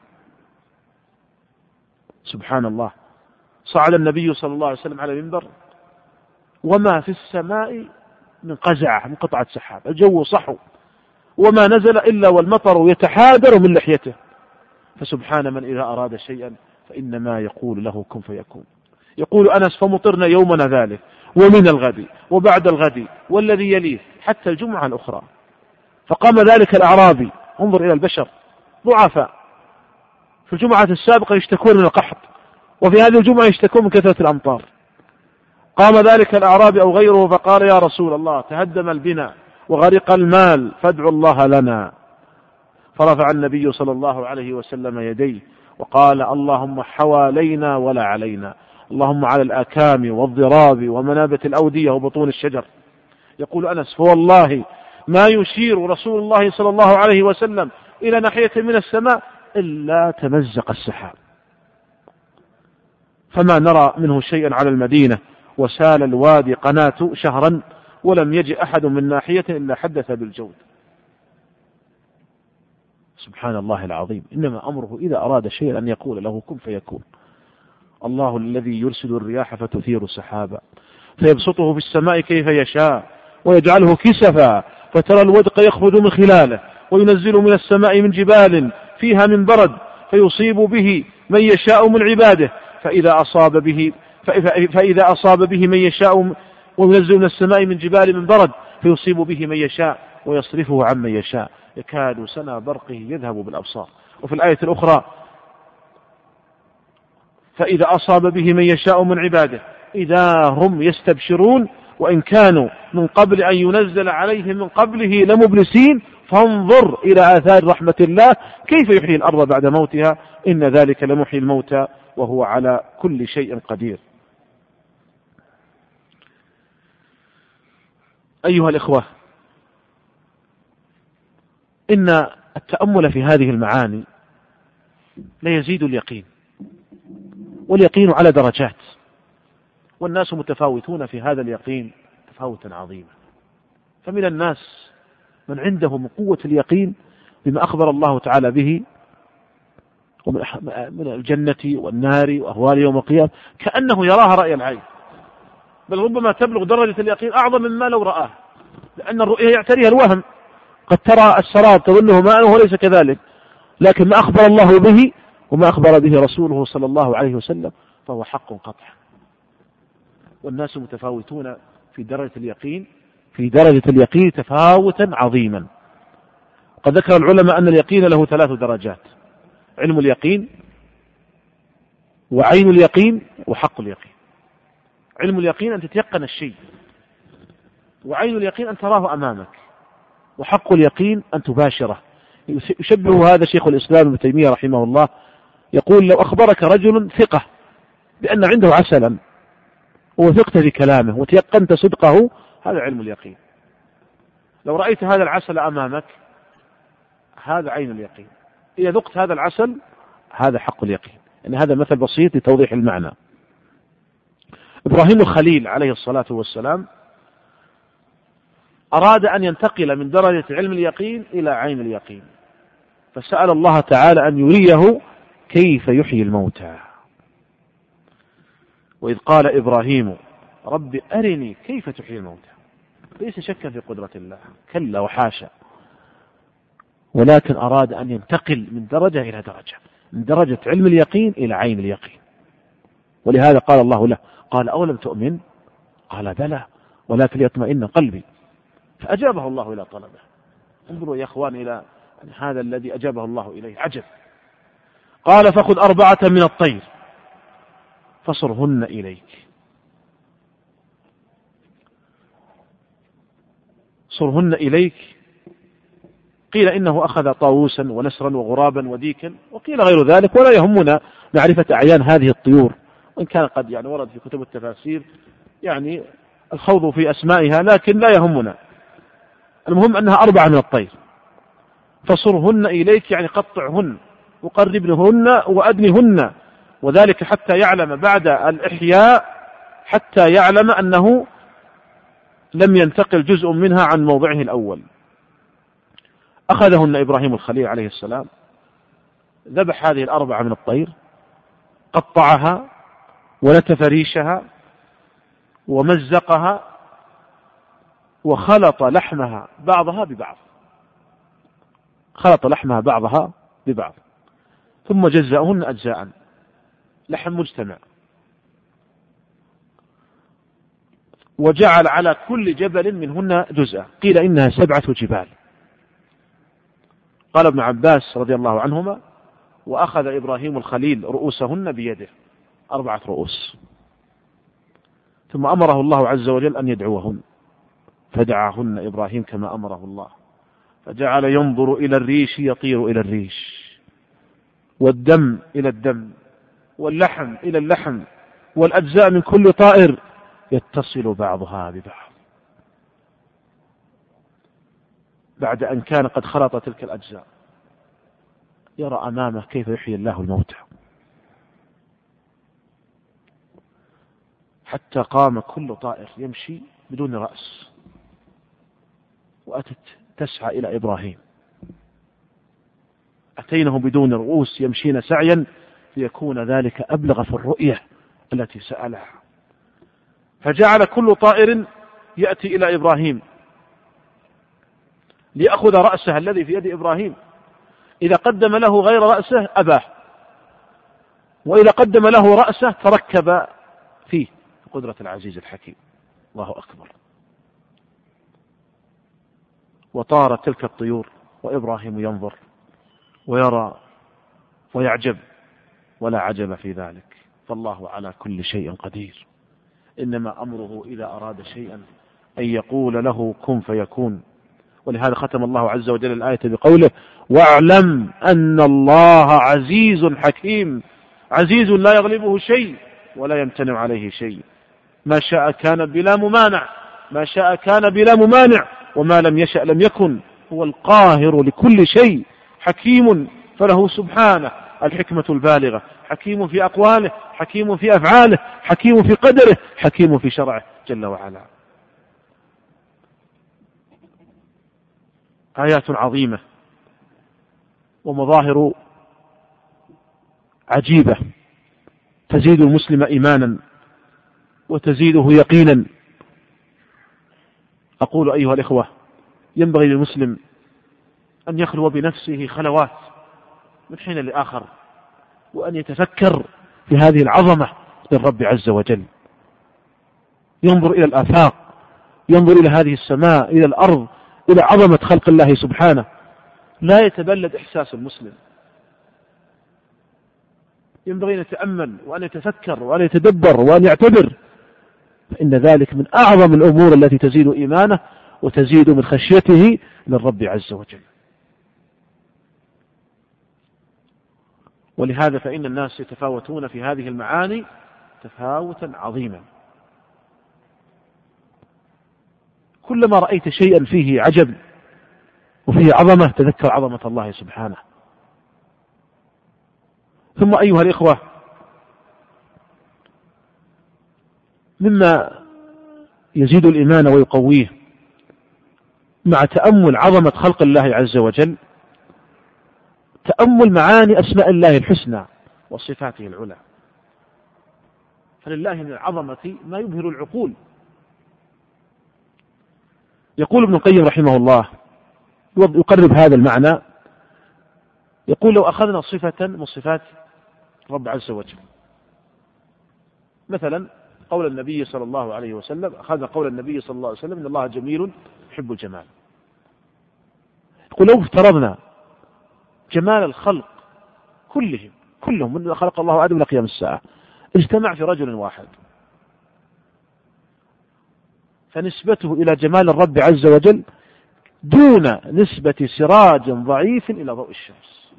سبحان الله. صعد النبي صلى الله عليه وسلم على المنبر وما في السماء من قزعة من قطعة سحاب الجو صحو وما نزل إلا والمطر يتحادر من لحيته. فسبحان من إذا أراد شيئا فإنما يقول له كن فيكون. يقول أنس فمطرنا يومنا ذلك ومن الغد وبعد الغد والذي يليه حتى الجمعة الأخرى. فقام ذلك الأعرابي، انظر إلى البشر ضعفاء، في الجمعة السابقة يشتكون من القحط، وفي هذه الجمعة يشتكون من كثرة الأمطار. قام ذلك الأعرابي أو غيره فقال: يا رسول الله، تهدم البناء وغرق المال فادعوا الله لنا. فرفع النبي صلى الله عليه وسلم يديه وقال: اللهم حوالينا ولا علينا، اللهم على الآكام والضراب ومنابت الأودية وبطون الشجر. يقول أنس: فوالله ما يشير رسول الله صلى الله عليه وسلم إلى ناحية من السماء إلا تمزق السحاب، فما نرى منه شيئا على المدينة، وسال الوادي قناة شهرا ولم يجئ أحد من ناحية إلا حدث بالجود. سبحان الله العظيم. إنما أمره إذا أراد شيئا أن يقول له كن فيكون. الله الذي يرسل الرياح فتثير سحابا فيبسطه في السماء كيف يشاء ويجعله كسفا فترى الودق يخرج من خلاله وينزل من السماء من جبال فيها من برد فيصيب به من يشاء من عباده، فإذا أصاب به من يشاء، وينزل من السماء من جبال من برد فيصيب به من يشاء ويصرفه عن من يشاء يكاد سنا برقه يذهب بالأبصار. وفي الآية الأخرى: فإذا أصاب به من يشاء من عباده إذا هم يستبشرون وإن كانوا من قبل أن ينزل عليهم من قبله لمبلسين فانظر إلى آثار رحمة الله كيف يحيي الأرض بعد موتها إن ذلك لمحيي الموتى وهو على كل شيء قدير. أيها الإخوة، إن التأمل في هذه المعاني لا يزيد اليقين، واليقين على درجات، والناس متفاوتون في هذا اليقين تفاوتا عظيما. فمن الناس من عنده من قوة اليقين بما أخبر الله تعالى به من الجنة والنار وأهوال يوم القيامة كأنه يراها رأي العين، بل ربما تبلغ درجة اليقين أعظم مما لو رآه، لأن الرؤية يعتريها الوهم. قد ترى السراب تظنه ماء وهو ليس كذلك، لكن ما أخبر الله به وما أخبر به رسوله صلى الله عليه وسلم فهو حق قطع. والناس متفاوتون في درجة اليقين تفاوتا عظيما. قد ذكر العلماء أن اليقين له 3 درجات: علم اليقين وعين اليقين وحق اليقين. علم اليقين أن تتيقن الشيء، وعين اليقين أن تراه أمامك، وحق اليقين أن تباشره. يشبه هذا شيخ الإسلام ابن تيمية رحمه الله، يقول: لو أخبرك رجل ثقة بأن عنده عسلا ووثقت في كلامه وتيقنت صدقه، هذا علم اليقين. لو رأيت هذا العسل أمامك هذا عين اليقين. إذا ذقت هذا العسل هذا حق اليقين. يعني هذا مثل بسيط لتوضيح المعنى. إبراهيم الخليل عليه الصلاة والسلام أراد أن ينتقل من درجة علم اليقين إلى عين اليقين، فسأل الله تعالى أن يريه كيف يحيي الموتى. وإذ قال إبراهيم: رب أرني كيف تحيي الموتى. ليس شكا في قدرة الله، كلا وحاشا، ولكن أراد أن ينتقل من درجة إلى درجة، من درجة علم اليقين إلى عين اليقين. ولهذا قال الله له: قال: أولم تؤمن؟ قال: بلى ولكن ليطمئن قلبي. فأجابه الله إلى طلبه. انظروا يا أخوان إلى هذا الذي أجابه الله إليه، عجب. قال: فخذ 4 من الطير فصرهن إليك. صرهن إليك، قيل إنه أخذ طاووسا ونسرا وغرابا وديكا، وقيل غير ذلك، ولا يهمنا معرفة أعيان هذه الطيور، وإن كان قد ورد في كتب التفاسير الخوض في أسمائها، لكن لا يهمنا. المهم أنها 4 من الطير. فصرهن إليك يعني قطعهن وقربنهن وأدنهن، وذلك حتى يعلم بعد الإحياء، حتى يعلم أنه لم ينتقل جزء منها عن موضعه الأول. أخذهن إبراهيم الخليل عليه السلام، ذبح هذه 4 من الطير، قطعها ونتف ريشها ومزقها وخلط لحمها بعضها ببعض، ثم جزأهن أجزاء، لحم مجتمع. وجعل على كل جبل منهن جزءا، قيل إنها 7 جبال. قال ابن عباس رضي الله عنهما: وأخذ إبراهيم الخليل رؤوسهن بيده، 4 رؤوس، ثم أمره الله عز وجل أن يدعوهن، فدعاهن إبراهيم كما أمره الله، فجعل ينظر إلى الريش يطير إلى الريش، والدم إلى الدم، واللحم إلى اللحم، والأجزاء من كل طائر يتصل بعضها ببعض، بعد أن كان قد خلط تلك الأجزاء. يرى أمامه كيف يحيي الله الموتى، حتى قام كل طائر يمشي بدون رأس، وأتت تسعى إلى إبراهيم، أتينه بدون رؤوس يمشين سعيا ليكون ذلك أبلغ في الرؤية التي سألها. فجعل كل طائر يأتي إلى إبراهيم ليأخذ رأسه الذي في يد إبراهيم، إذا قدم له غير رأسه أباه، وإذا قدم له رأسه تركب فيه. قدرة العزيز الحكيم، الله أكبر. وطارت تلك الطيور وإبراهيم ينظر ويرى ويعجب، ولا عجب في ذلك، فالله على كل شيء قدير، إنما أمره إذا أراد شيئا أن يقول له كن فيكون. ولهذا ختم الله عز وجل الآية بقوله: واعلم أن الله عزيز حكيم، عزيز لا يغلبه شيء ولا يمتنع عليه شيء، ما شاء كان بلا ممانع، ما شاء كان بلا ممانع، وما لم يشأ لم يكن، هو القاهر لكل شيء، حكيم فله سبحانه الحكمة البالغة، حكيم في أقواله، حكيم في أفعاله، حكيم في قدره، حكيم في شرعه جل وعلا. آيات عظيمة ومظاهر عجيبة تزيد المسلم إيمانا وتزيده يقينا. أقول أيها الإخوة، ينبغي للمسلم أن يخلو بنفسه خلوات من حين لآخر، وأن يتفكر في هذه العظمة للرب عز وجل، ينظر إلى الآفاق، ينظر إلى هذه السماء، إلى الأرض، إلى عظمة خلق الله سبحانه. لا يتبلد إحساس المسلم، ينبغي أن يتأمل وأن يتفكر وأن يتدبر وأن يعتبر، فإن ذلك من أعظم الأمور التي تزيد إيمانه وتزيد من خشيته للرب عز وجل. ولهذا فإن الناس يتفاوتون في هذه المعاني تفاوتا عظيما، كلما رأيت شيئا فيه عجب وفيه عظمة تذكر عظمة الله سبحانه. ثم أيها الإخوة، مما يزيد الإيمان ويقويه مع تأمل عظمة خلق الله عز وجل تأمل معاني أسماء الله الحسنى وصفاته العلى، فلله من العظمة ما يبهر العقول. يقول ابن القيم رحمه الله يقرب هذا المعنى، يقول: لو أخذنا صفة من صفات رب عز وجل، مثلا قول النبي صلى الله عليه وسلم، أخذنا قول النبي صلى الله عليه وسلم: إن الله جميل يحب الجمال. يقول: لو افترضنا جمال الخلق كلهم من خلق الله آدم إلى قيام الساعة اجتمع في رجل واحد، فنسبته إلى جمال الرب عز وجل دون نسبة سراج ضعيف إلى ضوء الشمس.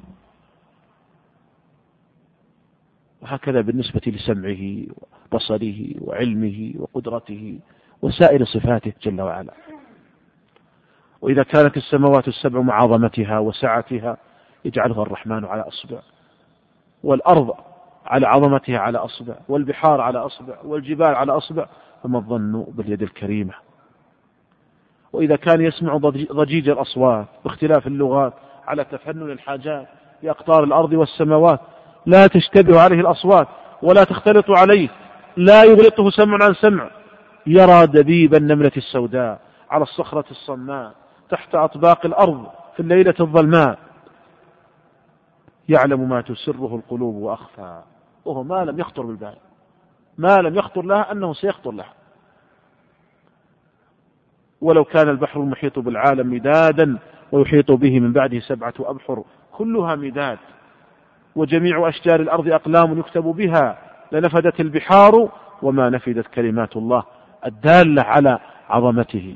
وهكذا بالنسبة لسمعه وبصره وعلمه وقدرته وسائر صفاته جل وعلا. وإذا كانت السماوات السبع مع عظمتها وسعتها يجعلها الرحمن على أصبع، والأرض على عظمتها على أصبع، والبحار على أصبع، والجبال على أصبع، فما الظن باليد الكريمة. وإذا كان يسمع ضجيج الأصوات باختلاف اللغات على تفنن الحاجات بأقطار الأرض والسماوات، لا تشتبه عليه الأصوات ولا تختلط عليه، لا يغلطه سمع عن سمع، يرى دبيب النملة السوداء على الصخرة الصماء تحت أطباق الأرض في الليلة الظلماء، يعلم ما تسره القلوب وأخفى، وهو ما لم يخطر بالبال، ما لم يخطر لها أنه سيخطر لها. ولو كان البحر المحيط بالعالم مدادا ويحيط به من بعده 7 أبحر كلها مداد وجميع أشجار الأرض أقلام يكتب بها لنفدت البحار وما نفدت كلمات الله الدالة على عظمته.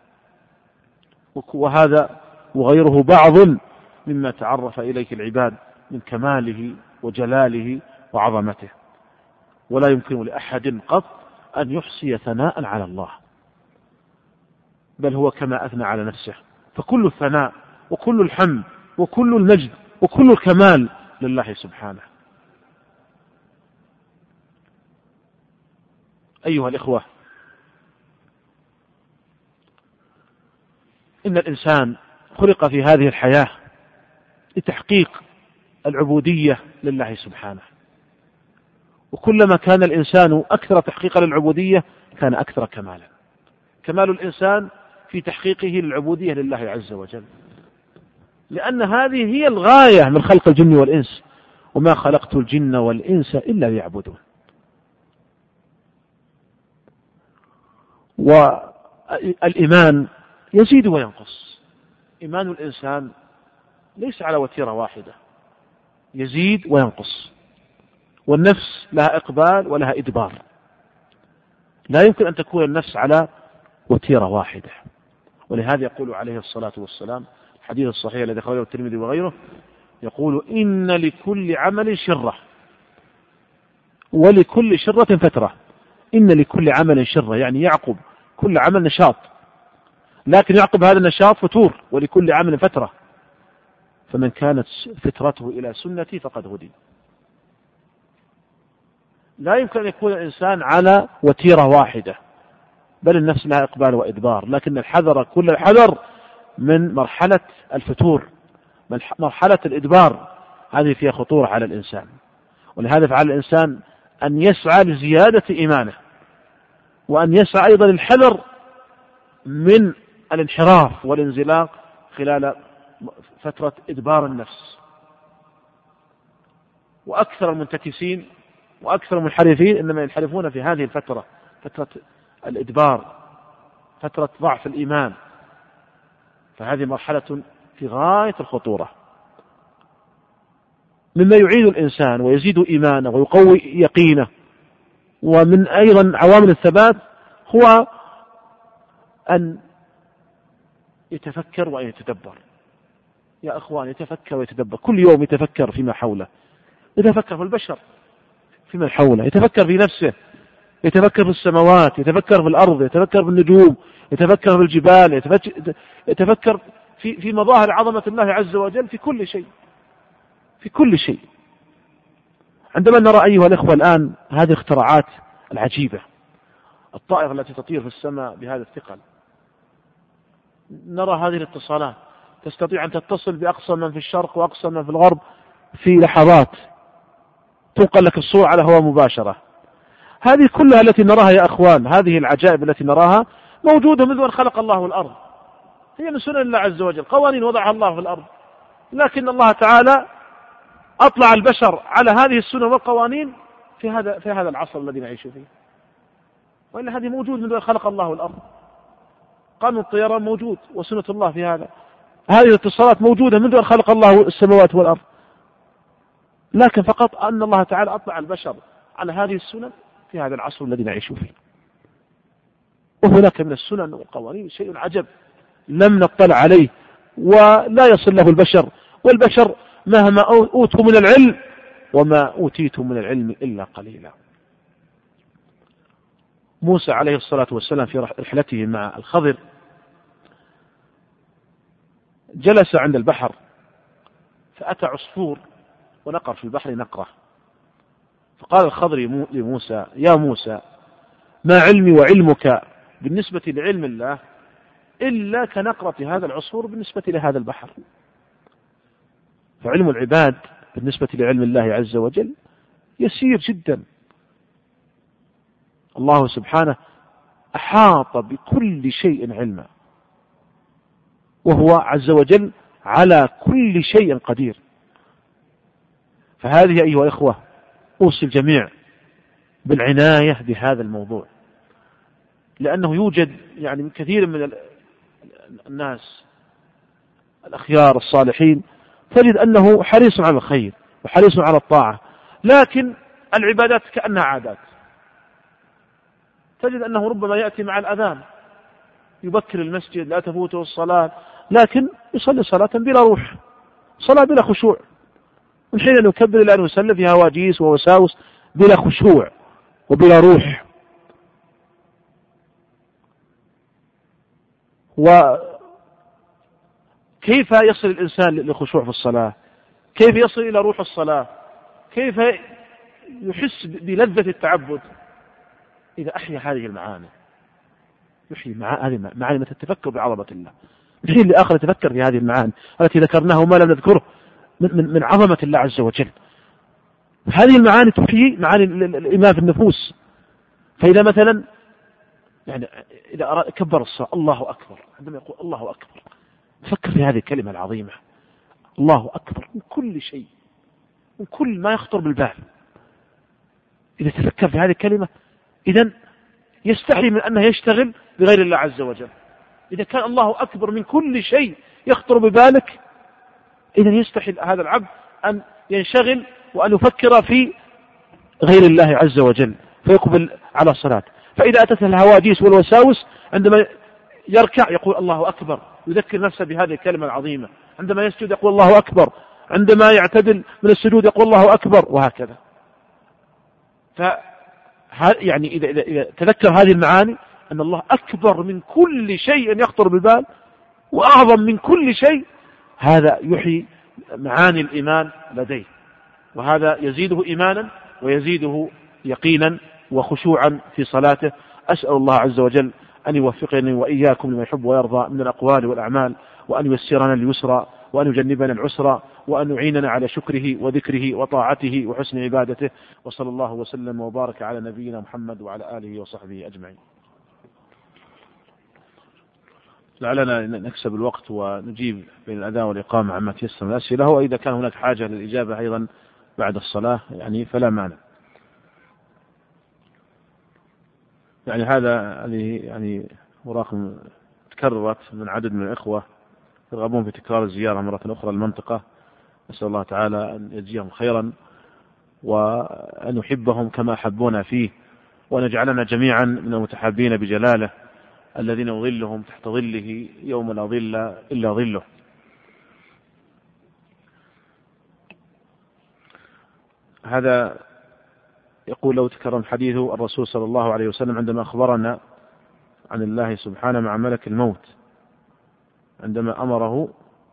وهذا وغيره بعض مما تعرف إليه العباد من كماله وجلاله وعظمته، ولا يمكن لأحد قط أن يحصي ثناء على الله، بل هو كما أثنى على نفسه، فكل الثناء وكل الحمد وكل المجد وكل الكمال لله سبحانه. أيها الإخوة، إن الإنسان خلق في هذه الحياة لتحقيق العبودية لله سبحانه، وكلما كان الإنسان أكثر تحقيقا للعبودية كان أكثر كمالا. كمال الإنسان في تحقيقه للعبودية لله عز وجل، لأن هذه هي الغاية من خلق الجن والإنس، وما خلقت الجن والإنس إلا ليعبدون. والإيمان يزيد وينقص، إيمان الإنسان ليس على وتيرة واحدة، يزيد وينقص، والنفس لها إقبال ولها إدبار، لا يمكن أن تكون النفس على وتيرة واحدة. ولهذا يقول عليه الصلاة والسلام الحديث الصحيح الذي أخرجه الترمذي وغيره، يقول إن لكل عمل شرة ولكل شرة فترة. إن لكل عمل شرة يعني يعقب كل عمل نشاط، لكن يعقب هذا النشاط فتور، ولكل عمل فترة، فمن كانت فترته إلى سنتي فقد هدي. لا يمكن أن يكون الإنسان على وتيرة واحدة، بل النفس لها إقبال وإدبار، لكن الحذر كل الحذر من مرحلة الفتور، من مرحلة الإدبار، هذه فيها خطورة على الإنسان. ولهذا فعل الإنسان أن يسعى لزيادة إيمانه، وأن يسعى أيضا الحذر من الانحراف والانزلاق خلال فترة إدبار النفس. وأكثر المنتكسين وأكثر المنحرفين إنما ينحرفون في هذه الفترة، فترة الإدبار، فترة ضعف الإيمان، فهذه مرحلة في غاية الخطورة. مما يعيد الإنسان ويزيد إيمانه ويقوي يقينه، ومن أيضا عوامل الثبات، هو أن يتفكر وأن يتدبر. يا أخوان، يتفكر ويتدبر، كل يوم يتفكر فيما حوله، يتفكر في البشر فيما حوله، يتفكر في نفسه، يتفكر في السماوات، يتفكر في الأرض، يتفكر في النجوم، يتفكر في الجبال، يتفكر في مظاهر عظمة الله عز وجل في كل شيء، في كل شيء. عندما نرى أيها الإخوة الآن هذه الاختراعات العجيبة، الطائرة التي تطير في السماء بهذا الثقل، نرى هذه الاتصالات تستطيع أن تتصل بأقصى من في الشرق وأقصى من في الغرب في لحظات، تنقل لك الصورة على هواء مباشرة. هذه كلها التي نراها يا أخوان، هذه العجائب التي نراها موجودة منذ أن خلق الله الأرض، هي من سنن الله عز وجل، قوانين وضعها الله في الأرض، لكن الله تعالى أطلع البشر على هذه السنن والقوانين في هذا العصر الذي نعيش فيه. وإلا هذه موجود منذ أن خلق الله الأرض، قانون الطيران موجود وسنة الله في هذا، هذه الاتصالات موجودة منذ أن خلق الله السماوات والأرض، لكن فقط أن الله تعالى أطلع البشر على هذه السنن في هذا العصر الذي نعيش فيه. وهناك من السنن والقوانين شيء عجب لم نطلع عليه ولا يصل له البشر، والبشر مهما أوتوا من العلم وما أوتيتم من العلم إلا قليلا. موسى عليه الصلاة والسلام في رحلته مع الخضر جلس عند البحر، فأتى عصفور ونقر في البحر نقرة، فقال الخضر لموسى: يا موسى، ما علمي وعلمك بالنسبة لعلم الله إلا كنقرة هذا العصفور بالنسبة لهذا البحر. فعلم العباد بالنسبة لعلم الله عز وجل يسير جدا. الله سبحانه أحاط بكل شيء علما، وهو عز وجل على كل شيء قدير. فهذه أيها الإخوة أوصي الجميع بالعناية بهذا الموضوع، لأنه يوجد يعني كثير من الناس الأخيار الصالحين تجد أنه حريص على الخير وحريص على الطاعة، لكن العبادات كأنها عادات. تجد أنه ربما يأتي مع الأذان يبكر المسجد لا تفوته الصلاة، لكن يصلي صلاة بلا روح، صلاة بلا خشوع، من حين أن يكبر إلى أن يسلم فيها هواجيس ووساوس بلا خشوع وبلا روح. وكيف يصل الإنسان للخشوع في الصلاة؟ كيف يصل إلى روح الصلاة؟ كيف يحس بلذة التعبد إذا أحيا هذه المعاني؟ يحيي هذه المعاني متى تتفكر بعظمة الله، من حين لآخر يتفكر في هذه المعاني التي ذكرناها وما لم نذكره من عظمة الله عز وجل. هذه المعاني تحيي معاني الإيمان في النفوس. فإذا مثلا يعني إذا كبر الصلاة الله أكبر، عندما يقول الله أكبر فكر في هذه الكلمة العظيمة، الله أكبر من كل شيء، من كل ما يخطر بالبال. إذا تفكر في هذه الكلمة إذن يستحي من أنه يشتغل بغير الله عز وجل. إذا كان الله أكبر من كل شيء يخطر ببالك إذن يستحي هذا العبد أن ينشغل وأن يفكر في غير الله عز وجل فيقبل على الصلاة. فإذا أتت الهواجيس والوساوس عندما يركع يقول الله أكبر، يذكر نفسه بهذه الكلمة العظيمة. عندما يسجد يقول الله أكبر، عندما يعتدل من السجود يقول الله أكبر، وهكذا. يعني إذا تذكر هذه المعاني أن الله أكبر من كل شيء يخطر بالبال وأعظم من كل شيء، هذا يحيي معاني الإيمان لديه، وهذا يزيده إيمانا ويزيده يقينا وخشوعا في صلاته. أسأل الله عز وجل أن يوفقني وإياكم لما يحب ويرضى من الأقوال والأعمال، وأن ييسرنا اليسرى، وأن يجنبنا العسرى، وأن يعيننا على شكره وذكره وطاعته وحسن عبادته. وصلى الله وسلم وبارك على نبينا محمد وعلى آله وصحبه أجمعين. لعلنا نكسب الوقت ونجيب بين الأذان والإقامة عما تيسر من الأسئلة، وإذا كان هناك حاجة للإجابة أيضا بعد الصلاة يعني فلا مانع. يعني هذا يعني وراق تكررت من عدد من الإخوة يرغبون في تكرار الزيارة مرة أخرى المنطقة. نسأل الله تعالى أن يجزيهم خيرا وأن يحبهم كما أحبونا فيه، وأن يجعلنا جميعا من المتحابين بجلاله الذين يظلهم تحت ظله يوم لا ظل إلا ظله. هذا يقول لو تكرم حديث الرسول صلى الله عليه وسلم عندما أخبرنا عن الله سبحانه مع ملك الموت عندما أمره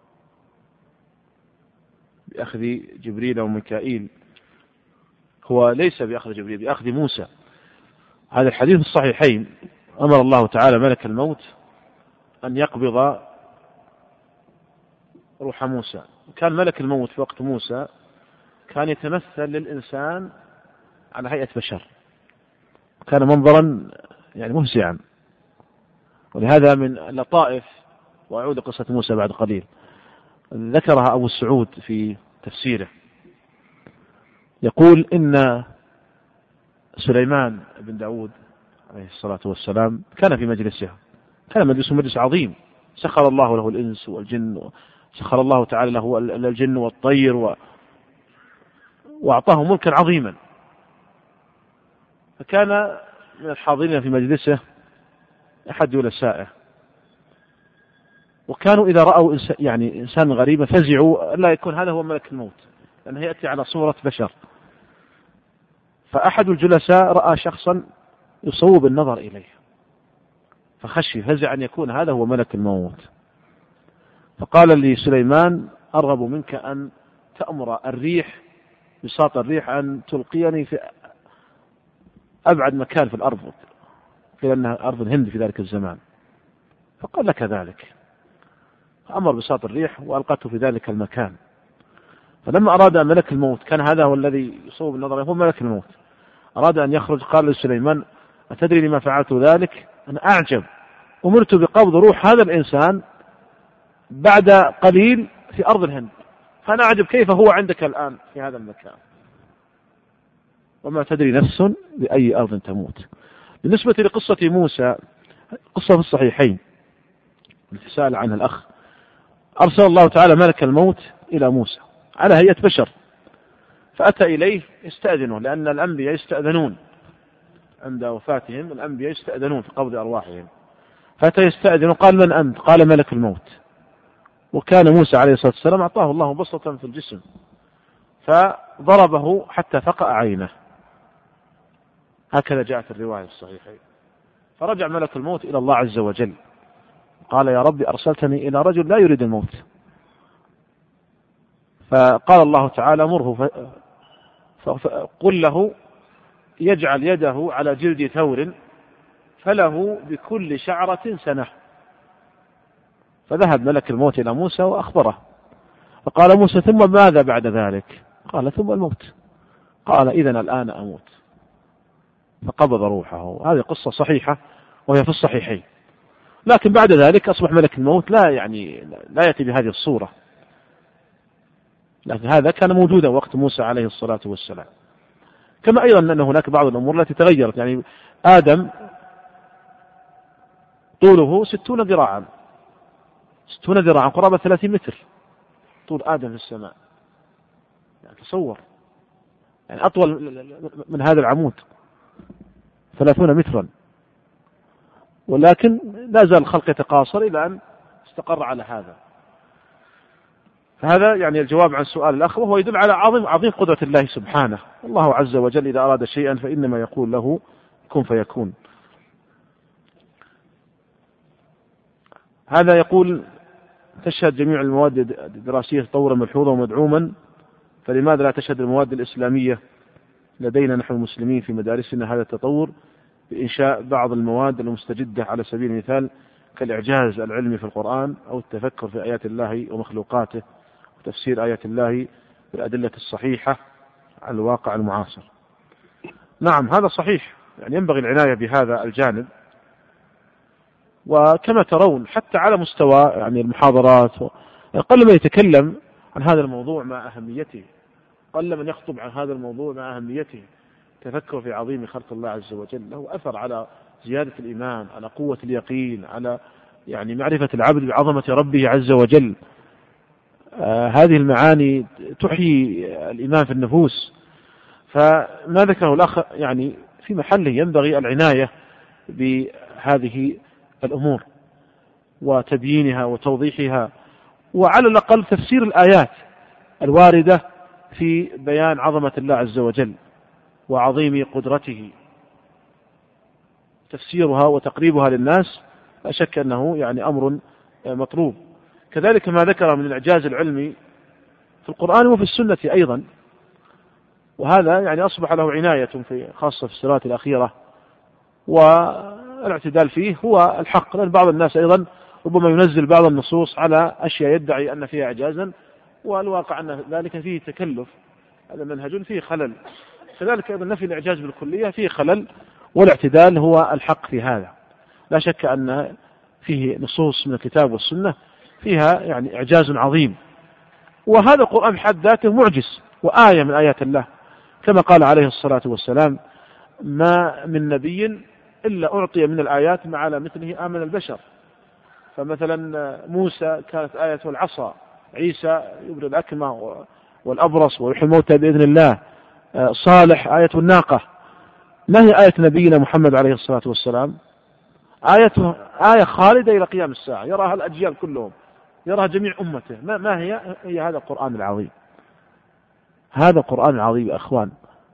بأخذ جبريل وميكائيل، هو ليس بأخذ جبريل، بأخذ موسى. هذا الحديث الصحيحين أمر الله تعالى ملك الموت أن يقبض روح موسى. كان ملك الموت في وقت موسى كان يتمثل للإنسان على هيئة بشر، كان منظرا يعني مفزعا، ولهذا من اللطائف، وأعود قصة موسى بعد قليل، ذكرها أبو السعود في تفسيره، يقول إن سليمان بن داود عليه الصلاة والسلام كان في مجلسه، كان مجلس عظيم، سخر الله له الإنس والجن، سخر الله تعالى له الجن والطير وأعطاه ملكا عظيما. فكان من الحاضرين في مجلسه أحد جلسائه، وكانوا إذا رأوا يعني إنسان غريبا فزعوا لا يكون هذا هو ملك الموت لأنه يأتي على صورة بشر. فأحد الجلساء رأى شخصا يصوب النظر إليه فخشي فزع أن يكون هذا هو ملك الموت، فقال لسليمان أرغب منك أن تأمر الريح بساط الريح أن تلقيني في أبعد مكان في الأرض، قيل أنها أرض الهند في ذلك الزمان، فقال لك ذلك، فأمر بساط الريح وألقته في ذلك المكان. فلما أراد ملك الموت، كان هذا هو الذي يصوب النظر هو ملك الموت، أراد أن يخرج قال لسليمان أتدري لما فعلت ذلك؟ أنا أعجب، أمرت بقبض روح هذا الإنسان بعد قليل في أرض الهند، فأنا أعجب كيف هو عندك الآن في هذا المكان، وما تدري نفس بأي أرض تموت. بالنسبة لقصة موسى قصة في الصحيحين التي سأل عنها الأخ. أرسل الله تعالى ملك الموت إلى موسى على هيئة بشر، فأتى إليه يستأذنه، لأن الأنبياء يستأذنون عند وفاتهم، الأنبياء يستأذنون في قبض أرواحهم، فأتى يستأذن، قال: من أنت؟ قال: ملك الموت. وكان موسى عليه الصلاة والسلام أعطاه الله بسطة في الجسم، فضربه حتى فقأ عينه، هكذا جاءت الرواية الصحيحة. فرجع ملك الموت إلى الله عز وجل، قال: يا رب، أرسلتني إلى رجل لا يريد الموت. فقال الله تعالى: مره فقل له يجعل يده على جلد ثور فله بكل شعرة سنة. فذهب ملك الموت إلى موسى وأخبره، فقال موسى: ثم ماذا بعد ذلك؟ قال: ثم الموت. قال: إذن الآن أموت. فقبض روحه. هذه قصة صحيحة وهي في الصحيحين، لكن بعد ذلك أصبح ملك الموت لا يأتي بهذه الصورة، لكن هذا كان موجودا وقت موسى عليه الصلاة والسلام. كما أيضا أن هناك بعض الأمور التي تغيرت، يعني آدم طوله 60 ذراعا، 60 ذراعا قرابة 30 متر طول آدم في السماء، يعني تصور، يعني أطول من هذا العمود 30 مترا، ولكن لا زال الخلق يتقاصر إلى أن استقر على هذا. فهذا يعني الجواب عن سؤال الأخ، وهو يدل على عظيم قدرة الله سبحانه. الله عز وجل إذا أراد شيئا فإنما يقول له كن فيكون. هذا يقول: تشهد جميع المواد الدراسية تطورا ملحوظا ومدعوما، فلماذا لا تشهد المواد الإسلامية لدينا نحن المسلمين في مدارسنا هذا التطور بإنشاء بعض المواد المستجدة، على سبيل المثال كالإعجاز العلمي في القرآن، أو التفكر في آيات الله ومخلوقاته، وتفسير آيات الله بالأدلة الصحيحة على الواقع المعاصر. نعم، هذا صحيح، يعني ينبغي العناية بهذا الجانب. وكما ترون حتى على مستوى يعني المحاضرات، قل من يتكلم عن هذا الموضوع مع أهميته، قل من يخطب عن هذا الموضوع مع أهميته. تفكر في عظيم خلق الله عز وجل له أثر على زيادة الإيمان، على قوة اليقين، على يعني معرفة العبد بعظمة ربه عز وجل. هذه المعاني تحيي الإيمان في النفوس. فما ذكره الأخ يعني في محله، ينبغي العناية بهذه الأمور وتبيينها وتوضيحها، وعلى الأقل تفسير الآيات الواردة في بيان عظمة الله عز وجل وعظيم قدرته، تفسيرها وتقريبها للناس لا شك أنه يعني أمر مطلوب. كذلك ما ذكر من الإعجاز العلمي في القرآن وفي السنة أيضا، وهذا يعني أصبح له عناية خاصة في السنوات الأخيرة، والاعتدال فيه هو الحق، لأن بعض الناس أيضا ربما ينزل بعض النصوص على أشياء يدعي أن فيها إعجازا، والواقع أن ذلك فيه تكلف، هذا منهج فيه خلل. كذلك أيضا نفي الإعجاز بالكلية فيه خلل، والاعتدال هو الحق في هذا. لا شك أن فيه نصوص من الكتاب والسنة فيها يعني إعجاز عظيم، وهذا القرآن بحد ذاته معجز وآية من آيات الله، كما قال عليه الصلاة والسلام: ما من نبي إلا أعطي من الآيات ما على مثله آمن البشر. فمثلا موسى كانت آيته العصا، عيسى يبرئ الأكمى والأبرص ويحيي الموتى بإذن الله، صالح آية الناقة. ما هي آية نبينا محمد عليه الصلاة والسلام؟ آية خالدة إلى قيام الساعة، يراها الأجيال كلهم، يراها جميع أمته. ما هي هذا القرآن العظيم. هذا القرآن العظيم يا أخوان،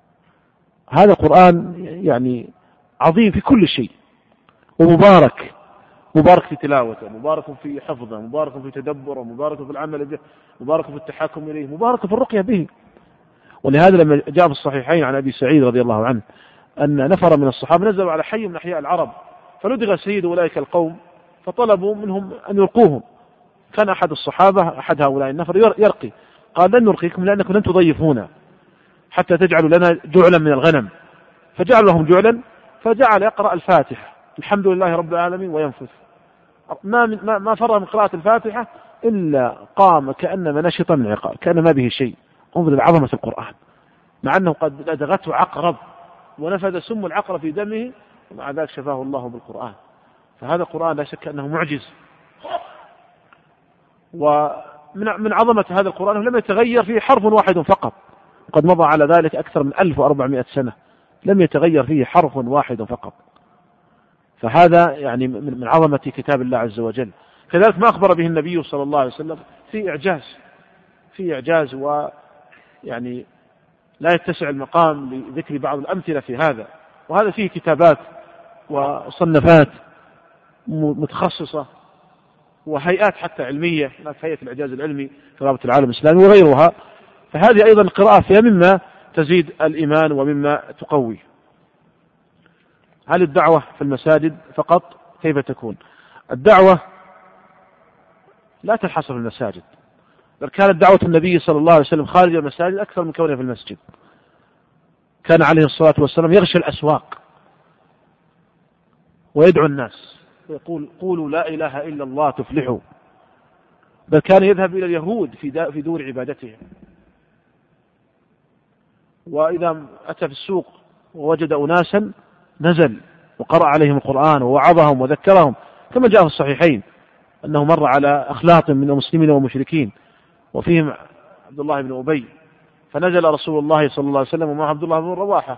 هذا القرآن يعني عظيم في كل شيء، ومبارك، مبارك في تلاوته، مبارك في حفظه، مبارك في تدبره، مبارك في العمل به، مبارك في التحكم إليه، مبارك في الرقية به. ولهذا لما جاء في الصحيحين عن أبي سعيد رضي الله عنه أن نفر من الصحابة نزلوا على حي من أحياء العرب، فلدغ سيد أولئك القوم فطلبوا منهم أن يلقوهم. كان أحد الصحابة، أحد هؤلاء النفر، يرقي، قال: لن نرقيكم لأنكم لن تضيفونا حتى تجعلوا لنا جعلا من الغنم. فجعل لهم جعلا، فجعل يقرأ الفاتحة، الحمد لله رب العالمين، وينفث. ما فرغ من قراءة الفاتحة إلا قام كأنما نشط من عقاب، كأن ما به شيء. انظر لعظمة القرآن، مع أنه قد لدغته عقرب ونفذ سم العقرب في دمه، ومع ذلك شفاه الله بالقرآن. فهذا القرآن لا شك أنه معجز. ومن عظمة هذا القرآن أنه لم يتغير فيه حرف واحد فقط، وقد مضى على ذلك أكثر من 1400 سنة لم يتغير فيه حرف واحد فقط. فهذا يعني من عظمة كتاب الله عز وجل. كذلك ما أخبر به النبي صلى الله عليه وسلم في إعجاز ويعني لا يتسع المقام لذكر بعض الأمثلة في هذا. وهذا فيه كتابات وصنفات متخصصة وهيئات حتى علمية، هناك هيئة الإعجاز العلمي في رابطة العالم الإسلامي وغيرها. فهذه أيضا القراءة فيها مما تزيد الإيمان ومما تقوي. هل الدعوة في المساجد فقط؟ كيف تكون؟ الدعوة لا تنحصر في المساجد، بل كانت دعوة النبي صلى الله عليه وسلم خارج المساجد أكثر من كونها في المسجد. كان عليه الصلاة والسلام يغشى الأسواق ويدعو الناس ويقول قولوا لا إله إلا الله تفلحوا. بل كان يذهب إلى اليهود في دور عبادتهم، وإذا أتى في السوق ووجد أناسا نزل وقرأ عليهم القرآن ووعظهم وذكرهم، كما جاء في الصحيحين أنه مر على أخلاط من المسلمين والمشركين وفيهم عبد الله بن أبي، فنزل رسول الله صلى الله عليه وسلم ومعه عبد الله بن رواحة،